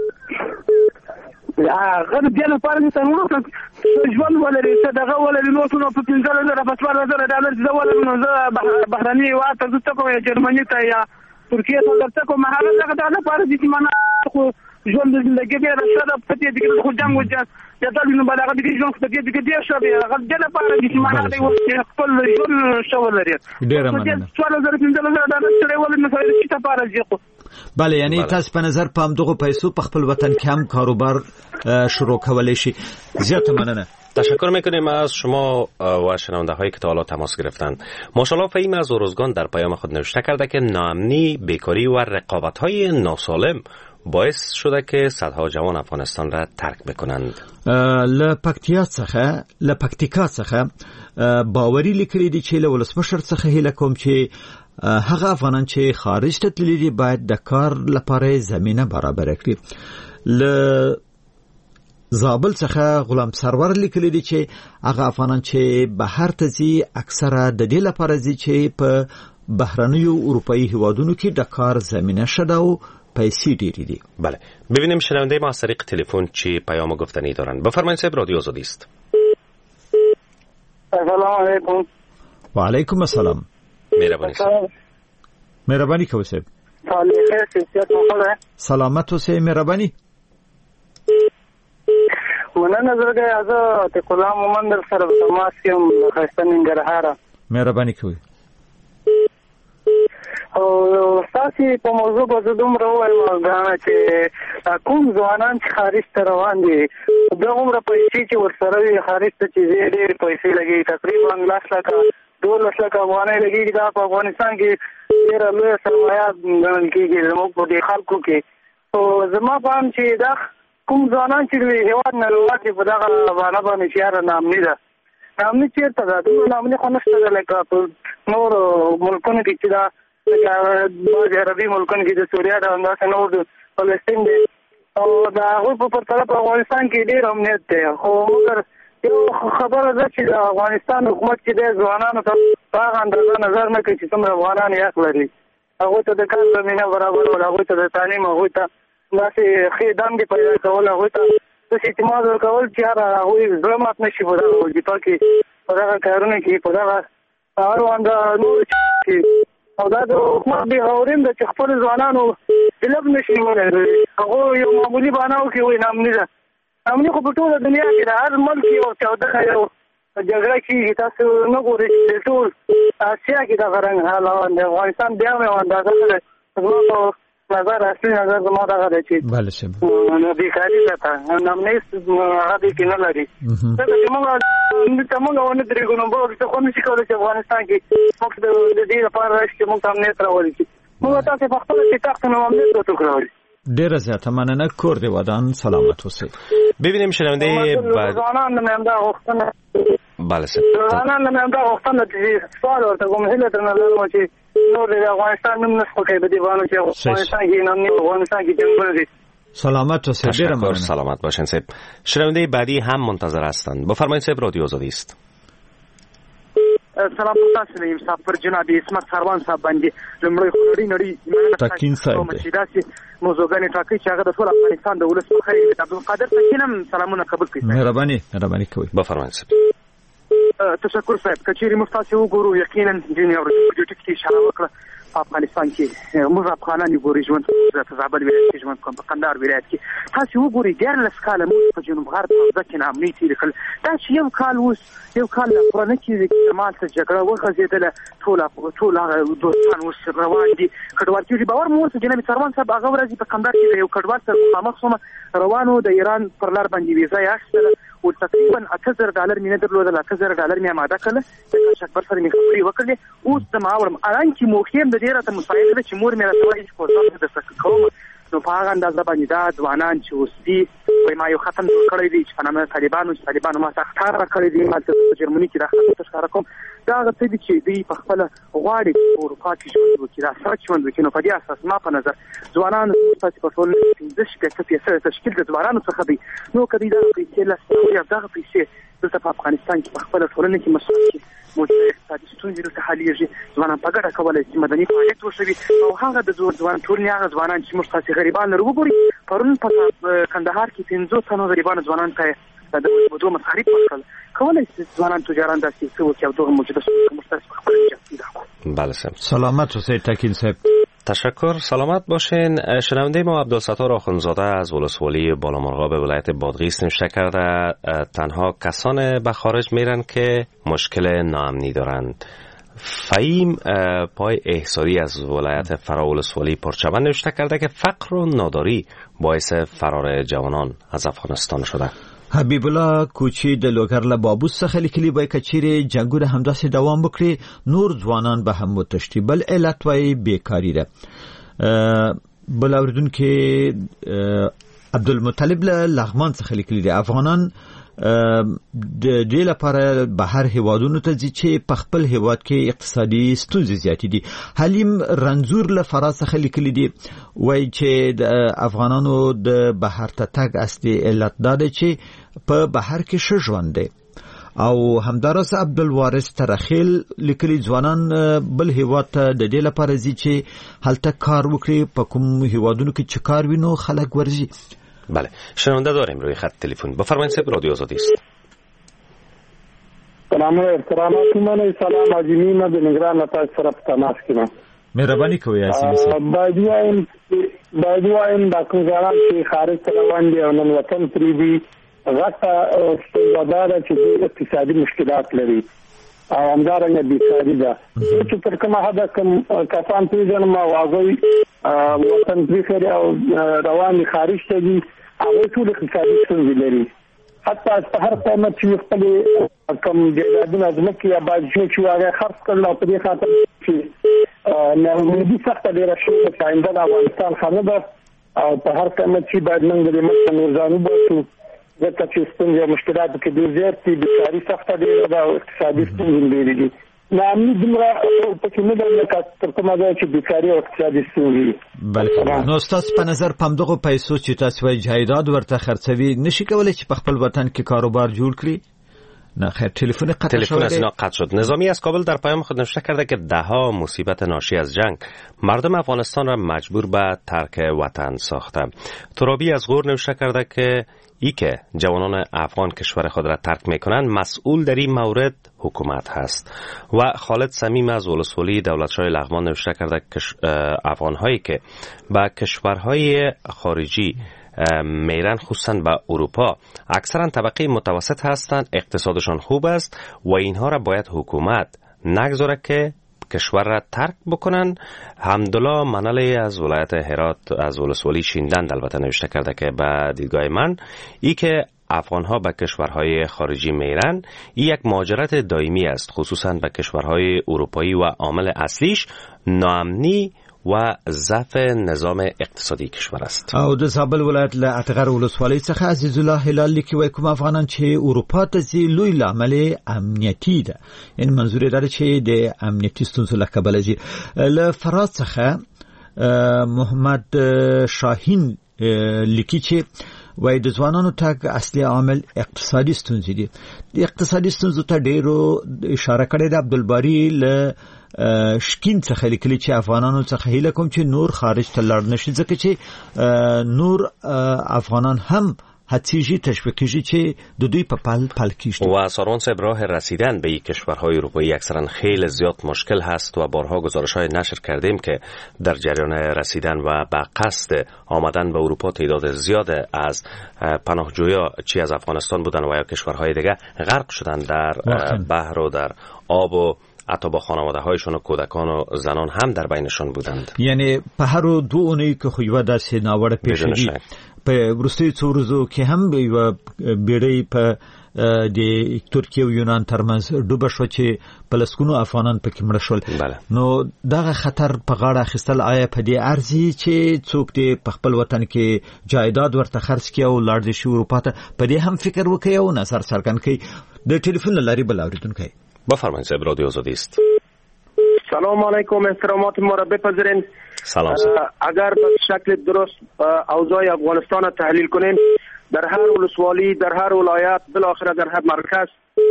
غیر دې لپاره چې څنګه ژوند ولري چې دغه ولري نو څو په 15000 په 12000 ډالر چې ولري نو زه بهرني واته زه کوم جرمني ته یا ترکیه ته درته کوم هغه دغه لپاره چې معنا خو ژوند د زندګۍ به راځي په دې کې خو جنگ وځي یا د نو بلغه دې ژوند په دې کې دې شوی هغه دې لپاره چې معنا دی چې خپل ژوند شو ولري ډیر مننه 12000 ډالر سره ولري نو څه ته پاره ځي. بله، یعنی تاسو په نظر په همدغه پیسو په خپل وطن کې هم کاروبار شروع کولی شي. زیاته مننه. تشکر میکنیم از شما و شنونده هایی که تا حالا تماس گرفتند. ماشاءالله فهیم از اوروزگان در پیام خود نوشته کرده که ناامنی، بیکاری و رقابت های ناسالم باعث شده که صدها جوان افغانستان را ترک بکنند. لپکتیکا څخه باوري لیکلي دي چې له ولسمشر څخه هیله کوم چې هغه افغانان چې خارج ته تللي دي باید د کار لپاره زمینه برابر کړي. له زابل څخه غلام سرور لیکلي دي چې هغه افغانان چې بهر ته ځي اکثره د دې لپاره ځي چې په بهرنیو اروپایي هیوادونو کې د کار زمینه شته او پیسې ډېرې دي. بله، ببینیم شنونده ما از طریق تلفن چی پیام گفتنی دارن. بفرمایید صاحب، رادیو آزادی است. سلام علیکم. و علیکم السلام. مهربانی کوئ صاحب. سلامت اوسئ، مهربانی. مننه زړه از ته غلام مومن در سره تماس کوم خاصه ننګرهار. مهربانی کوئ. او تاسو په موضوع باندې دومره وایم غواړم چې کوم ځوانان چې خارج ته روان دي د عمر پیسې چې ورسره خارج ته چې ډېر پیسې لګي تقریبا 1 لک 2 لک افغانۍ لګي دا په افغانستان کې ډېر لوی سرمایه ګڼل کېږي زموږ په خلکو کې. او زما په اند چې دا کوم ځوانان چې هیواد نه راوځي په دغه باندې چې نامني ده نامني چیرته ده نامني خو نشته لکه په نور ملکونو کې چې دا د عربي ملکونو کې د سوریا د اندازه نور د فلسطین دی او دا هغوی په پرتله په افغانستان کې ډېر امنیت دی. خو مګر یو خبره ده چې د افغانستان حکومت چې دی ځوانانو ته په هغه اندازه نظر نه کوي چې څومره افغانان یې حق لري. هغوی ته د کار زمینه برابرول، هغوی ته د تعلیم، هغوی ته داسې ښې دندې پیدا کول، هغوی ته داسې اعتماد ورکول چې هغوی زړه مات نه شي په دغه وظیفه کې، په دغه کارونو کې، په دغه اړونده نورو چې او دا د حکومت بې غورین ده چې خپل ځوانانو علم نشي ولري. هغوی یو معمولي بهانه وکړي وایي نامني ده. نامني خو په ټوله دنیا کې د هر ملک یو چاودنه یو جګړه کېږي. تاسو نه ګورئ چې ټول اسیا کې دغه رنګ حال د افغانستان بیا هم یو اندازه نه ده. زما په نظر اصلي نظر زما دغه دی چې بیکاري ده نامني هغه دې کې نه لري. ځکه چې موږ ونه درېږو نو څه خو نشي کولی چې افغانستان کې موږ د دې لپاره راشي چې موږ ته امنیت راولي چې موږ تاسې په خپله چې تخت نو امنیت راته راولي. ډیره زیاته مننه. کور دې ودان، سلامت اوسئ. ببینیم شنونده بعد ځوانان نه همدا غوښتنه بله ځوانان نه همدا غوښتنه چې سوال ورته کوم هیله درنه لرم چې نور د افغانستان نوم نه سپکوي په دې باندې چې افغانستان کې نامني افغانستان کې جنګونه دي. سلامت اوسئ. ډیره مننه. سلامت باشین صاحب. شنونده بعدی هم منتظر هستند. بفرمایید صاحب، رادیو آزادی است. سلام تاسو نه مسافر جناب اسمت سروان صاحب باندې لمړی خوري نړۍ تاکین صاحب مشیداسي موضوعګانې ټاکي چې هغه د ټول افغانستان د ولس په خیر د عبدالقادر سکینم سلامونه قبول کړئ. مهرباني کوي. بفرمایئ. تشکر صاحب. کچېری مفتاسي وګورو یقینا دنیا ورته کې اشاره وکړه په افغانستان کې موږ افغانان ګوري ژوند د زابل ولایت کې ژوند کوم په قندهار ولایت کې تاسو وګورئ ډېر لسکاله موږ په جنوب غرب کې نامني تیر کړل دا چې یو کال قرآن کې د کمال څخه جګړه وغځېدله ټول دوستان اوس روان دي کډوال چې باور مو ورته جناب سروان صاحب هغه ورځ په قندهار کې یو کډوال سره مخامخ شوم روانو د ایران پر لار باندې ویزا یې اخیستله او تقریبا $8000 مینه درلودل $8000 مې آماده کړل چې شکر سره مې خبرې وکړلې اوس د ماورم الان چې موخیم د ډیره ته مسایله چې مور مې راځي چې کوم د سکوم نو په هغه اندازه باندې دا ځوانان چې اوس دي ما یو ختم کړی دي چې نامه طالبانو ما سختار کړی دي ماته جرمني کې راځي ښکار کوم دا غته دي چې دوی په خپل غواړي اروپا کې ژوند وکړي دا سره ژوند وکړي نو په دې اساس ما په نظر ځوانان تاسو په ټول کې تشکیل د ځوانانو څخه دي نو کدي دا پیسې لاسته یا دا پیسې د افغانستان کې په خپل ټولنه کې مسؤلیت موږ اقتصادي ستونزې ته حلیږي ځوانان په ګډه کولای شي مدني فعالیت وشي او هغه د ځوان ټولنې هغه ځوانان چې موږ تاسو غریبان وګوري پرون په کندهار کې 500 تنو غریبان ځوانان ته د وجو مصارف ورکړل کولای شي ځوانان تجاران داسې څه وکړي او دغه موجوده مستثمر خپل اجازه بله سلامت حسین تاکین صاحب. تشکر. سلامت باشین. شنونده ما عبدالستار آخوندزاده از ولسوالی بالامرغاب ولایت بادغیس نوشته کرده تنها کسان به خارج میرن که مشکل ناامنی دارند. فهیم پای احصاری از ولایت فرا ولسوالی پرچمن نوشته کرده که فقر و ناداری باعث فرار جوانان از افغانستان شده. حبیب الله کوچی د لوګر له بابوس څخه لیکلي وای کچېره جنگونه همداسې دوام وکړي نور ځوانان به هم متشتي بل علت وای بیکاری ده. بل اوریدونکو عبدالمطلب له لغمان څخه لیکلي دي افغانان د دې لپاره بهر هیوادونو ته ځي چې په خپل هیواد کې اقتصادي ستونزې زیاتې دي. حلیم رنزور له فرانسې څخه لیکلي دي وای چې د افغانانو د بهر ته تګ اصلي علت دا ده چې په بهر کې ښه ژوند دی او همدارس عبدالوارث ترخیل لیکلي ځوانان بل هیواد ته د دې لپاره ځي چې هلته کار وکړي په کوم هیوادونو کې چې کار وینو خلک ورځي. بله شنونده داریم روی خط تلفن. بفرمایید صاحب رادیو آزادی است. سلام و احترامات من سلام عظیمی ما به نگران نتاج سره تماس کړم. مهرباني کوئ عظیمی صاحب. باجوان د کوزاران چې خارج روان دي او نن وطن پری دي غټه ستونزه چې اقتصادي مشکلات لري او همدارنګه بیکاری ده چې تر کومه حد کسان پیژنم او هغه وطن پری او روان خارج ته دي هغه ټول اقتصادي ستونزې لري حتی په هر قیمت چې خپل کم جایدادونه ځمکې یا باجو چې هغه خرڅ کړل او په دې خاطر چې نه امیدي سخته ډېره شوې چې آینده د افغانستان خانه ده او په هر قیمت چې باید موږ د ملت نورزانو باسو ځکه چې ستونزې او مشکلات کې ډېر زیات دي بیکاري سخته ډېره ده او اقتصادي ستونزې ډېرې دي نامني دومره پکې نه ده لکه تر کومه ځایه چې بیکاري او اقتصادي ستونزې بلکې نو ستاسو په نظر په همدغو پیسو چې تاسو وایي جایداد ورته خرڅوي نشي کولی چې په خپل وطن کې کاروبار جوړ کړي؟ نه خیر تلفن از اینا قطع شد. نظامی از کابل در پیام خود نوشته کرده که دهها مصیبت ناشی از جنگ مردم افغانستان را مجبور به ترک وطن ساخته. ترابی از غور نوشته کرده که ای که جوانان افغان کشور خود را ترک میکنند مسئول در این مورد حکومت هست. و خالد صمیم از ولسوالی دولتشاه لغمان نوشته کرده که افغانهایی که به کشورهای خارجی میرن خصوصا به اروپا اکثرا طبقه متوسط هستند اقتصادشان خوب است و اینها را باید حکومت نگذاره که کشور را ترک بکنن. حمدالله منالی از ولایت هرات از ولسوالی شیندند البته نوشته کرده که به دیدگاه من ای که افغان ها به کشورهای خارجی میرن این یک مهاجرت دائمی است خصوصا به کشورهای اروپایی و عامل اصلیش ناامنی و ضعف نظام اقتصادي کشور است. او د زابل ولایت له اتغر ولسوالۍ څخه عزیز الله هلال لیکي وای کوم افغانان چې اروپا ته ځي لوی لامل امنیتي ده یعنی منظور دا چې د امنیتي ستونزو له کبله ځي. له فرات څخه محمد شاهین لیکي چې وای د ځوانانو تګ اصلي عامل اقتصادي ستونزې دي. د اقتصادي ستونزو ته ډیرو اشاره کړې ده. عبدالباری له شکین څخه لیکلي چې افغانانو څخه هیله کوم چې نور خارج ته لاړ نشي، ځکه چې نور افغانان هم هڅیږي تشویقیږي چې د دوی په پل کیشته. و سارون صاحب راه رسیدن به این کشورهای اروپایی اکثرا خیلی زیاد مشکل هست و بارها گزارش‌های نشر کردیم که در جریان رسیدن و به قصد آمدن به اروپا تعداد زیاد از پناهجویان چی از افغانستان بودن و یا کشورهای دیگه غرق شدن در بحر و در آب و حتی با خانواده هایشون و کودکان و زنان هم در بینشون بودند. یعنی په هر دو اونۍ کې خو یو داسې ناوړه پیښه دي. په وروستیو څو ورځو کې هم یو بیړۍ په د ترکیه او یونان ترمنځ ډوبه شو چې پلسکونو افغانان پکې مړه شول. نو دغه خطر په غاړه اخیستل آیا په دې ارزي چې څوک دې په خپل وطن کې جایداد ورته خرڅ کړي او لاړ دي شي اروپا ته، په دې هم فکر وکړي او نظر څرګند کړي؟ د ټلیفون لارې بل اوریدونکو بفرمایید صاحب، رادیو آزادی است. سلام علیکم، احترامات ما را بپذیرین. سلام. اگر به شکل درست اوضاع افغانستان را تحلیل کنیم، در هر ولسوالی، در هر ولایت، بالاخره در هر مرکز،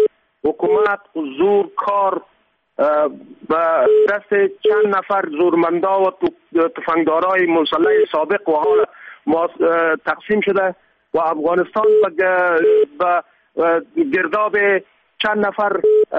حکومت زور کار به دست چند نفر زورمندا و تفنگدارای مسلح سابق و حال تقسیم شده و افغانستان به گرداب چند نفر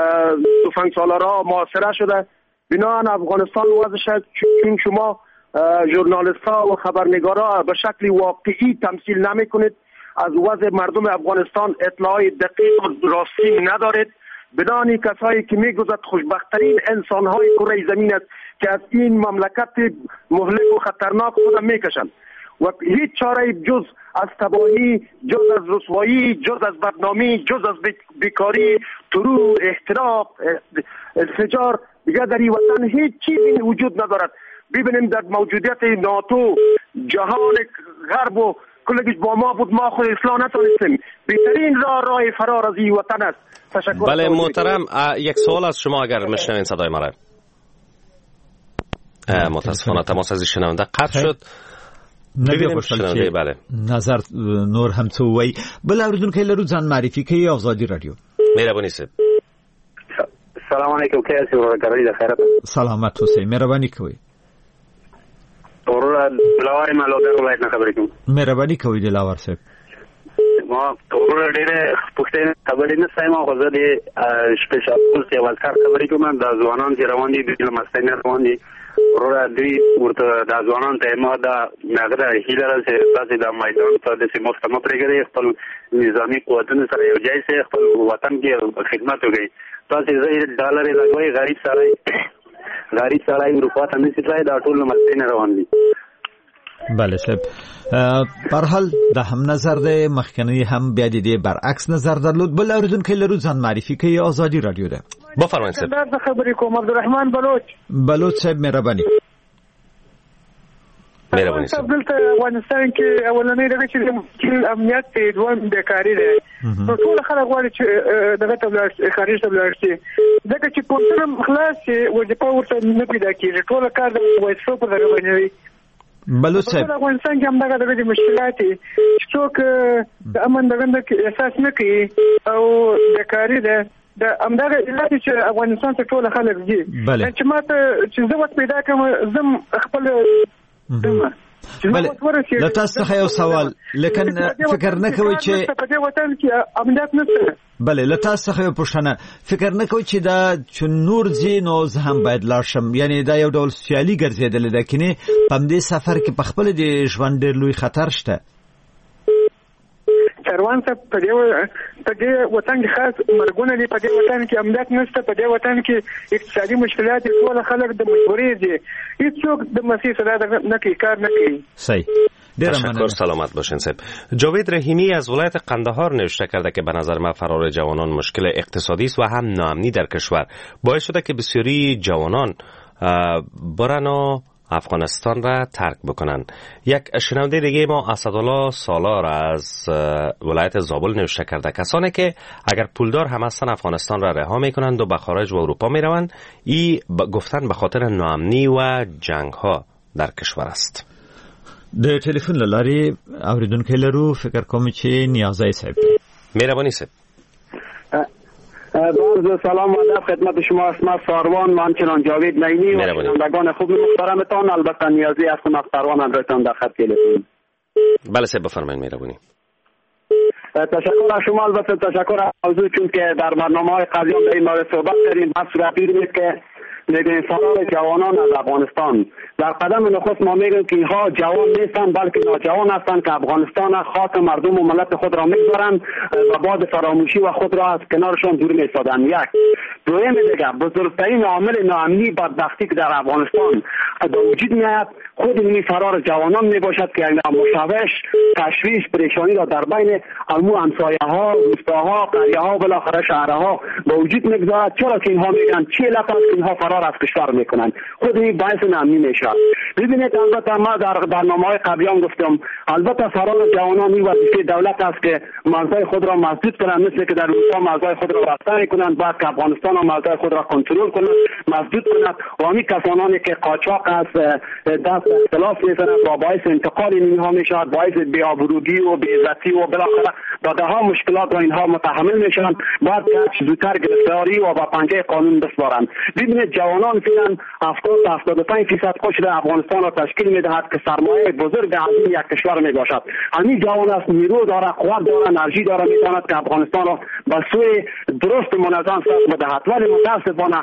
تفنگسالارها محاصره شده. بنابراین افغانستان وضعش چون شما ژورنالیست‌ها و خبرنگارا به شکل واقعی تمثیل نمی‌کنید، از وضع مردم افغانستان اطلاعات دقیق و راستی ندارید. بنابراین کسایی که میگوید خوشبخت‌ترین انسان‌های کره زمین است که از این مملکت مهلک و خطرناک خود میکشند و هیچ چاره جز از تباهی، جز از رسوایی، جز از بدنامی، جز از بیکاری، ترور، احتراق، انفجار دیگر در این وطن هیچ چیزی وجود ندارد. ببینیم در موجودیت ناتو جهان غرب و کلگیش با ما بود، ما خود اصلاح نتونستیم. بهترین راه فرار از این وطن است. تشکر. بله محترم، یک سوال از شما اگر میشنوین صدای ما را. متاسفانه تماس از شنونده قطع شد. نبی خوشحال چې بله نظر نور هم څه وای. بل اوریدونکو لرو ځان معرفي کوي. آزادی رادیو. مهرباني صاحب. سلام علیکم، کیسے ہو؟ کرائی د خیرت. سلامت اوسئ، مهرباني کوئ. ورور دلاور ما لوګر ولایت نه خبرې کوم. مهرباني کوئ دلاور صاحب. ما ورور ډېر پښتنه خبرې نه سایم او غزه دي سپیشل سیوال کار خبرې کوم. د ځوانان چې روان دي د مستنه روان دي ورور دوی ورته د ځوانان ته ما دا نغره هیله چې تاسو د میدان ته د سیمه پرېږدي، خپل نظامی قوتونو سره یو ځای سي، خپل وطن کې خدمت وکړي. تاسو زه ډالر لګوي، غریب سړی اروپا ته نشي تلای، دا ټول مستنه روان دي. بله صاحب، پر حال د هم نظر ده مخکنی هم بیا د برعکس نظر درلود. بل اوریدونکو لرو ځان معرفي کوي. آزادی رادیو ده. بفرمایئ صاحب. دا خبرې کوم. عبدالرحمن بلوچ صاحب، مهرباني. صاحب دلته افغانستان کې اولنۍ دغه چې امنیت دی، دویم بیکاري دی. نو ټول خلک غواړي چې دغه ته ولاړ خارج ته ولاړ شي، ځکه چې پونتونه خلاص شي، وظیفه ورته نه پیدا کېږي. ټول کار د وظیفو په ځای باندې وي. بلوچ صاحب، افغانستان کې هم دغه مشکلات دي چې څوک د امن دغه احساس نه کوي او بیکاري ده. د امدغه علت چې افغانستان ته ټول خلک دي چې ماته چې زه وخت پیدا کوم زم خپل بله لته څخه یو سوال، لیکن فکر نه کوي چې په دې وطن کې امنیت نشته. بله لته څخه یو پوښتنه، فکر نه کوي چې دا چې نور ځینو زه هم باید لاړ شم، یعنی دا یو ډول سیالي ګرځېدلې ده کني په دې سفر کې په خپل د ژوند ډېر لوی خطر شته. چروان ته په دې وطن کې خاص مرګونه دي، په دې وطن کې امنیت نشته، په دې وطن کې اقتصادي مشکلات دي، ټول خلک د مجبورۍ دي، هیڅوک د مسیح سره نه کوي، کار نه کوي. صحیح. تشکر، سلامت باشین صاحب. جاوید رحیمی از ولایت قندهار نوشته کرده که به نظر من فرار جوانان مشکل اقتصادی است و هم ناامنی در کشور باعث شده که بسیاری جوانان برن و افغانستان را ترک بکنن. یک شنونده دیگه ما اسدالله سالار از ولایت زابل نوشته کرده کسانی که اگر پولدار هم هستن افغانستان را رها میکنند و به خارج و اروپا میروند، این گفتن به خاطر ناامنی و جنگ ها در کشور است. د ټلیفون لاري اوریدونکو لرو فکر کوم چې نیازای صاحب مهربانی صاحب. با سلام و ادب خدمت شما. اسمم ساروان، من همچنان جاوید نعیمی و شنوندگان خوب محترمتان. البته نیازی هستم از ساروان همراهتان در خط تلفن. بله صاحب بفرمایید. مهربانی. تشکر از شما. البته تشکر از موضوع، چون که در برنامه‌های قبلی هم در این مورد صحبت کردیم. بحث صورتی می‌کنه که میگن فرار جوانان از افغانستان. در قدم نخست ما میگیم که اینها جوان نیستند بلکه ناجوان هستند که افغانستان خاک مردم و ملت خود را میگذارند و بعد فراموشی و خود را از کنارشان دور میسازند. یک دوم دیگه بزرگترین عامل ناامنی بدبختی که در افغانستان به وجود میاد خود این فرار جوانان میباشد که مشوش، تشویش، پریشانی را در بین عموم همسایه‌ها، روستاها، قریه‌ها و بالاخره شهرها به وجود میگذارد. چرا که اینها میگن چه علت است که اینها فرار از کشور میکنند؟ خود این باعث ناامنی میشه. ببینید البته ما در برنامه‌های قبلی هم گفتم البته فرار جوانان این وظیفه دولت است که مرزهای خود را مسدود کنند، مثل که در روستا مرزهای خود را بسته کنند، بعد که افغانستان هم مرزهای خود را کنترل کنند، مسدود کنند و همین کسانی که قاچاق است دست اختلاف میزنند و باعث انتقال اینها میشود، باعث بی‌آبرویی و بی‌عزتی و بالاخره بعدها مشکلات را اینها متحمل میشوند، بعد که زودتر گرفتاری و با پنجه قانون بسپارند. ببینید جوانان فعلا 70-75% قشر افغانستان را تشکیل میدهد که سرمایه بزرگ عظیم یک کشور میباشد. همین جوان است، نیرو دارد، قوت دارد، انرژی دارد، میتواند که افغانستان را به سوی درست منظم ساخت بدهد. ولی متاسفانه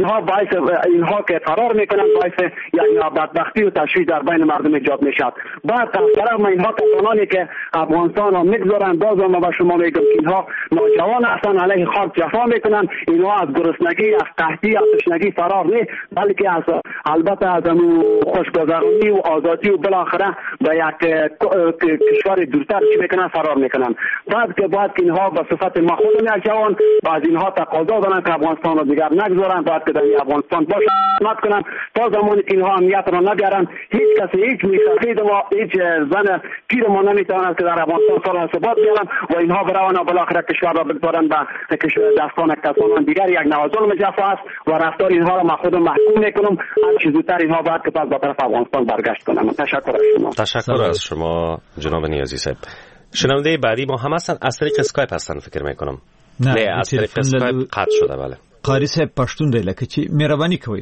اینها که فرار میکنند باعث یک بدبختی و تشویش در بین مردم ایجاد میشد. بعد از طرف اینها کسانی که افغانستان را میگذارند، باز ما به شما میگم که اینها نوجوان هستند، علیه خاک جفا میکنند. اینها از گرسنگی، از قحطی، از تشنگی فرار نه، بلکه از البته از خوشگذرانی و آزادی و بالاخره به یک کشور دورتر چی میکنن فرار میکنن. بعد که اینها به صفت ما خود یک جوان بعد اینها تقاضا دارن که افغانستان را دیگر نگذارن، بعد که در افغانستان باشه خدمت کنن تا زمانی که اینها امنیت را نگیرن. هیچ کسی، هیچ میسفید و هیچ زن پیر ما نمیتواند که در افغانستان سال ثبات بیارن و اینها برون بالاخره کشور را بگذارن به کشور دستان کسان دیگر. یک نوع ظلم جفا است و رفتار اینها را ما خود محکوم میکنم. هر چیز زودتر اینها باید که پس به طرف افغانستان برگشت کنن. تشکر از شما. تشکر از شما جناب نیازی صاحب. شنونده بعدی ما هم هستن، از طریق اسکایپ هستن فکر میکنم. نه از طریق اسکایپ قطع شده. بله قاری صاحب پښتون دی لکه چې مهرباني کوي.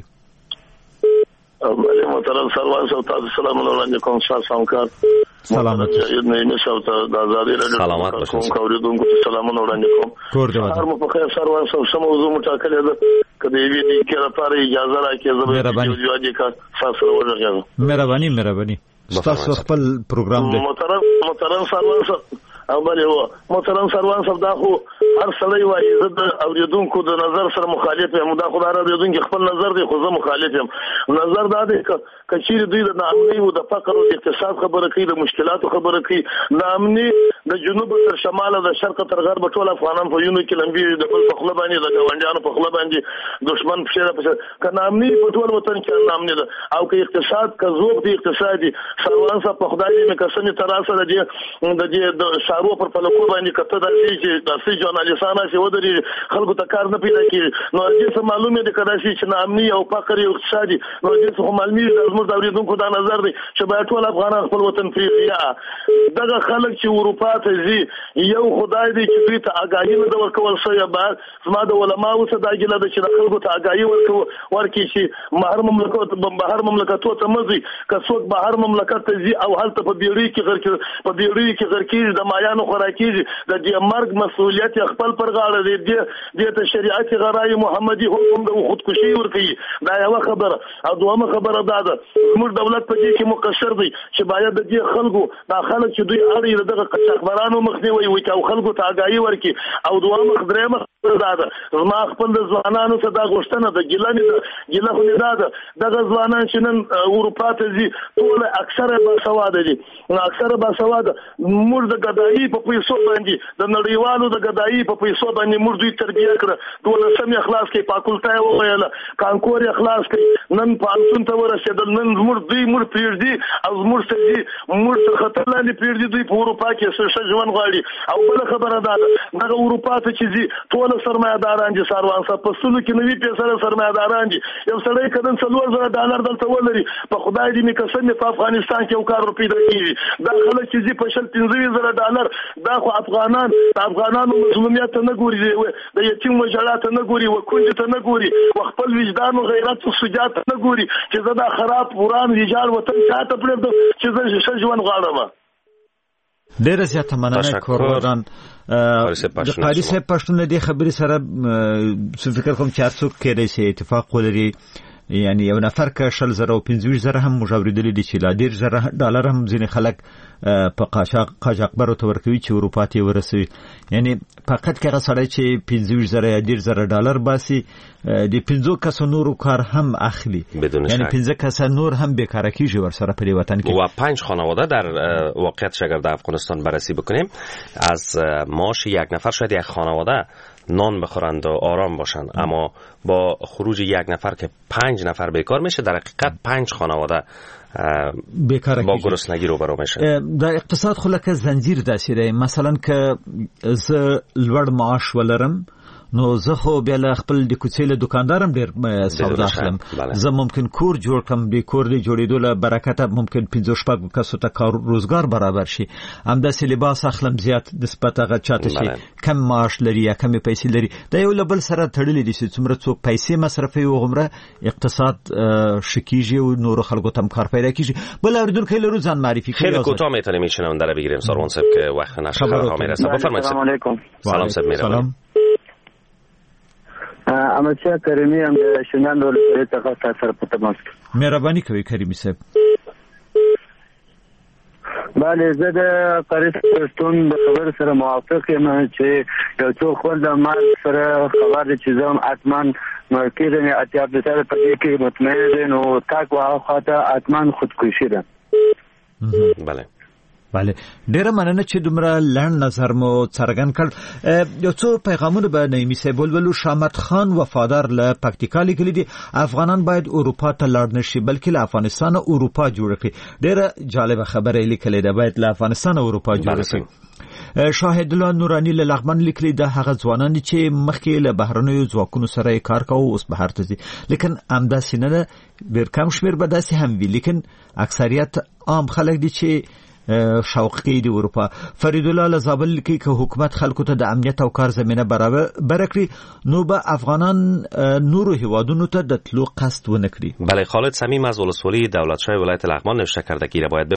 بله محترم سروان صاحب تاسو سلام وړاندې کوم. سلامات. سلامات. نه صاحب ته د آزادۍ رادیو سلامات کوم کوریدونکو ته سلامونه وړاندې کوم. هر مو په خیر سروان صاحب سم موضوع مټاکلې ده کله یې دې کې لپاره اجازه راکړئ زه به یو ځای کا تاسو ورغلم. مهرباني تاسو خپل پروګرام دی. محترم سروان صاحب او بلې و محترم سروان صاحب دا خو هر سړی وایي زه د اوریدونکو د نظر سره مخالف یم. دا خو د اوریدونکو خپل نظر دی خو زه مخالف یم. نظر دا دی که چیرې دوی د ناامنۍ او د فقر او د اقتصاد خبره کوي، د مشکلاتو خبره کوي، ناامني د جنوب تر شماله د شرق تر غرب ټول افغانان په یونو کې لمبي د بل په خله باندې د ګاونډیانو په خله باندې دشمن پښه که ناامني په ټول وطن کې ناامني ده او که اقتصاد که ذوق دی اقتصادي سروان صاحب په خدای دې کسنې تراسه د دې شارو پر پلکو باندې کته چې داسې ژورنالیستان چې ودري خلکو ته کار نه پیدا کیږي. نو دې څه معلومه ده کدا چې ناامني او فقر او اقتصادي نو دې څه معلومي د زموږ د اوریدونکو دا نظر دی چې باید ټول افغانان خپل وطن پرېږدي. دغه خلک چې اروپا ته ځي یو خدای دی چې دوی ته آګاهي نه ورکول شوی. بعد زما د علماو څخه دا ګیله ده چې د خلکو ته آګاهي ورکړي چې بهر مملکتو ته مزي که څوک بهر مملکت ته ځي او هلته په بیړۍ کې غرقېږي د مایانو خوراکېږي د دې مرګ مسؤلیت خپل پر غاړه دی. دې ته شریعت غرای محمدي حکم د خودکشي ورکوي. دا یو خبره. او دومره خبره دا ده زموږ دولت په دې کې مقصر دی چې باید د دې خلکو دا خلک چې دوی اړ دغه قاچاقبرانو مخنیوي وکړي او خلکو ته آګاهي ورکړي. او دومره درېمه دا ده زما خپل د ځوانانو څخه دا غوښتنه ده ګیله خو نه ده دغه ځوانان چې نن اروپا ته ځي ټول اکثره باسواده دي. اکثره باسواده موږ د ګدایي په پیسو باندې د نړیوالو د ګدایي په پیسو باندې موږ دوی تربیه کړه. دولسم اخلاص کې فاکولټه وویله کانکور اخلاص کې نن پانسون ته ورسېدل. نن موږ پریږدي او موږ ته خطر لاندې پریږدي. دوی په اروپا کې څه ژوند غواړي. او بل خبره ده دغه اروپا ته چې ځي ټول ډول سرمایه‌داران چې ساروان صاحب په سلو کې 90% سرمایه‌داران دي. یو سړی کدن $40,000 دلته ولري په خدای دې می قسم په افغانستان کې یو کار پیدا کیږي. دا خلک چې په $15,000 دا خو افغانانو مظلومیت نه ګوري، د یتیم وجړات نه ګوري، وکونج ته نه ګوري، خپل وجدان او غیرت او سجات نه ګوري چې زدا خراب وران ویجاړ وطن چاته پرېږدم چې زه ژوند غواړم. ډېر زیاته مننه کورودان د پاریس پښتون د خبرې سره فکر کوم چې څوک کېدای شي اتفاق ولري، یعنی یو نفر که 15,000 هم مجاوردلی دي چې لا $10,000 هم ځینې خلک په قاچاقبرو ته ورکوي چې اروپا ته ورسوي. یعنی فقط که غسړی چې 15,000 یا $10,000 باسي د 15 کسو نورو کار هم اخلي، یعنی 15 کس نور هم بیکاره کیږي ورسره په وطن کې. و 5 خانواده در واقعیت اگر در افغانستان بررسی بکنیم از معاش یک نفر شاید یک خانواده نان بخورند و آرام باشند، اما با خروج یک نفر که 5 نفر بیکار میشه در حقیقت 5 خانواده با گرسنگی روبرو میشه. در اقتصاد خو لکه زنجیر داسې دی، مثلا که زه لوړ معاش ولرم نو زه خو بیا له خپل د کوڅې له دکاندارم ډېر سودا اخلم. زه ممکن کور جوړ کړم، د کور د جوړېدو له برکته ممکن 15-16 کسو ته کار روزګار برابر شي. همداسې لباس اخلم زیات نسبت هغه چاته شي کم معاش لري یا کمې پیسې لري. دا یو له بل سره تړلي دي چې څومره څوک پیسې مصرفوي هغومره اقتصاد ښه کېږي او نورو خلکو ته هم کار پیدا کېږي. بل اورېدونکی لرو ځان معرفي کړئ. خیلی کوتاه میتونیم این شنونده رو بگیریم ساروان صاحب که وقت نشر خبرها میرسه. بفرمایید. سلام علیکم. سلام صاحب میرم. امچا کریمی هم د شنان ولسوالۍ څخه تاسو په تماس. مهرباني کوي کریمی صاحب. بله زه د پاریس پښتون د خبر سره موافق یم چې یو څوک خپل د مال سره خبر چې زم اتمان مرکزنه اتیا د سره په دې کې مطمئن دي نو تاک واه خاطر اتمان خودکشي ده. بله بله ډیره مننه چې دومره لړن نظر مو څرګند کړ. یو څو پیغامونه به نعیمي صاحب ولولو. شامت خان وفادار له پکتیکا لیکلي دي افغانان باید اروپا ته لاړ نشي بلکې له افغانستان اروپا جوړ کړي. ډیره جالبه خبره لیکلې ده، باید له افغانستان اروپا جوړ کړي. شاهد الله نورانی له لغمن لیکلي ده هغه ځوانان چې مخکې له بهرنیو ځواکونو سره کار کوي اوس بهر ته ځي، لیکن همداسې نه ده، ډېر کم شمېر به داسې هم وي، لیکن اکثریت عام خلک دي چې شوق کوي د اروپا. فرید الله لزابل لیکي که حکومت خلکو ته د امنیت او کار زمينه برابر کړي نو به افغانان نورو هیوادونو ته د تلو قصد ونه کړي. بله خالد صمیم از ولسوالی دولتشاه ولایت لغمان نوشته کرده که باید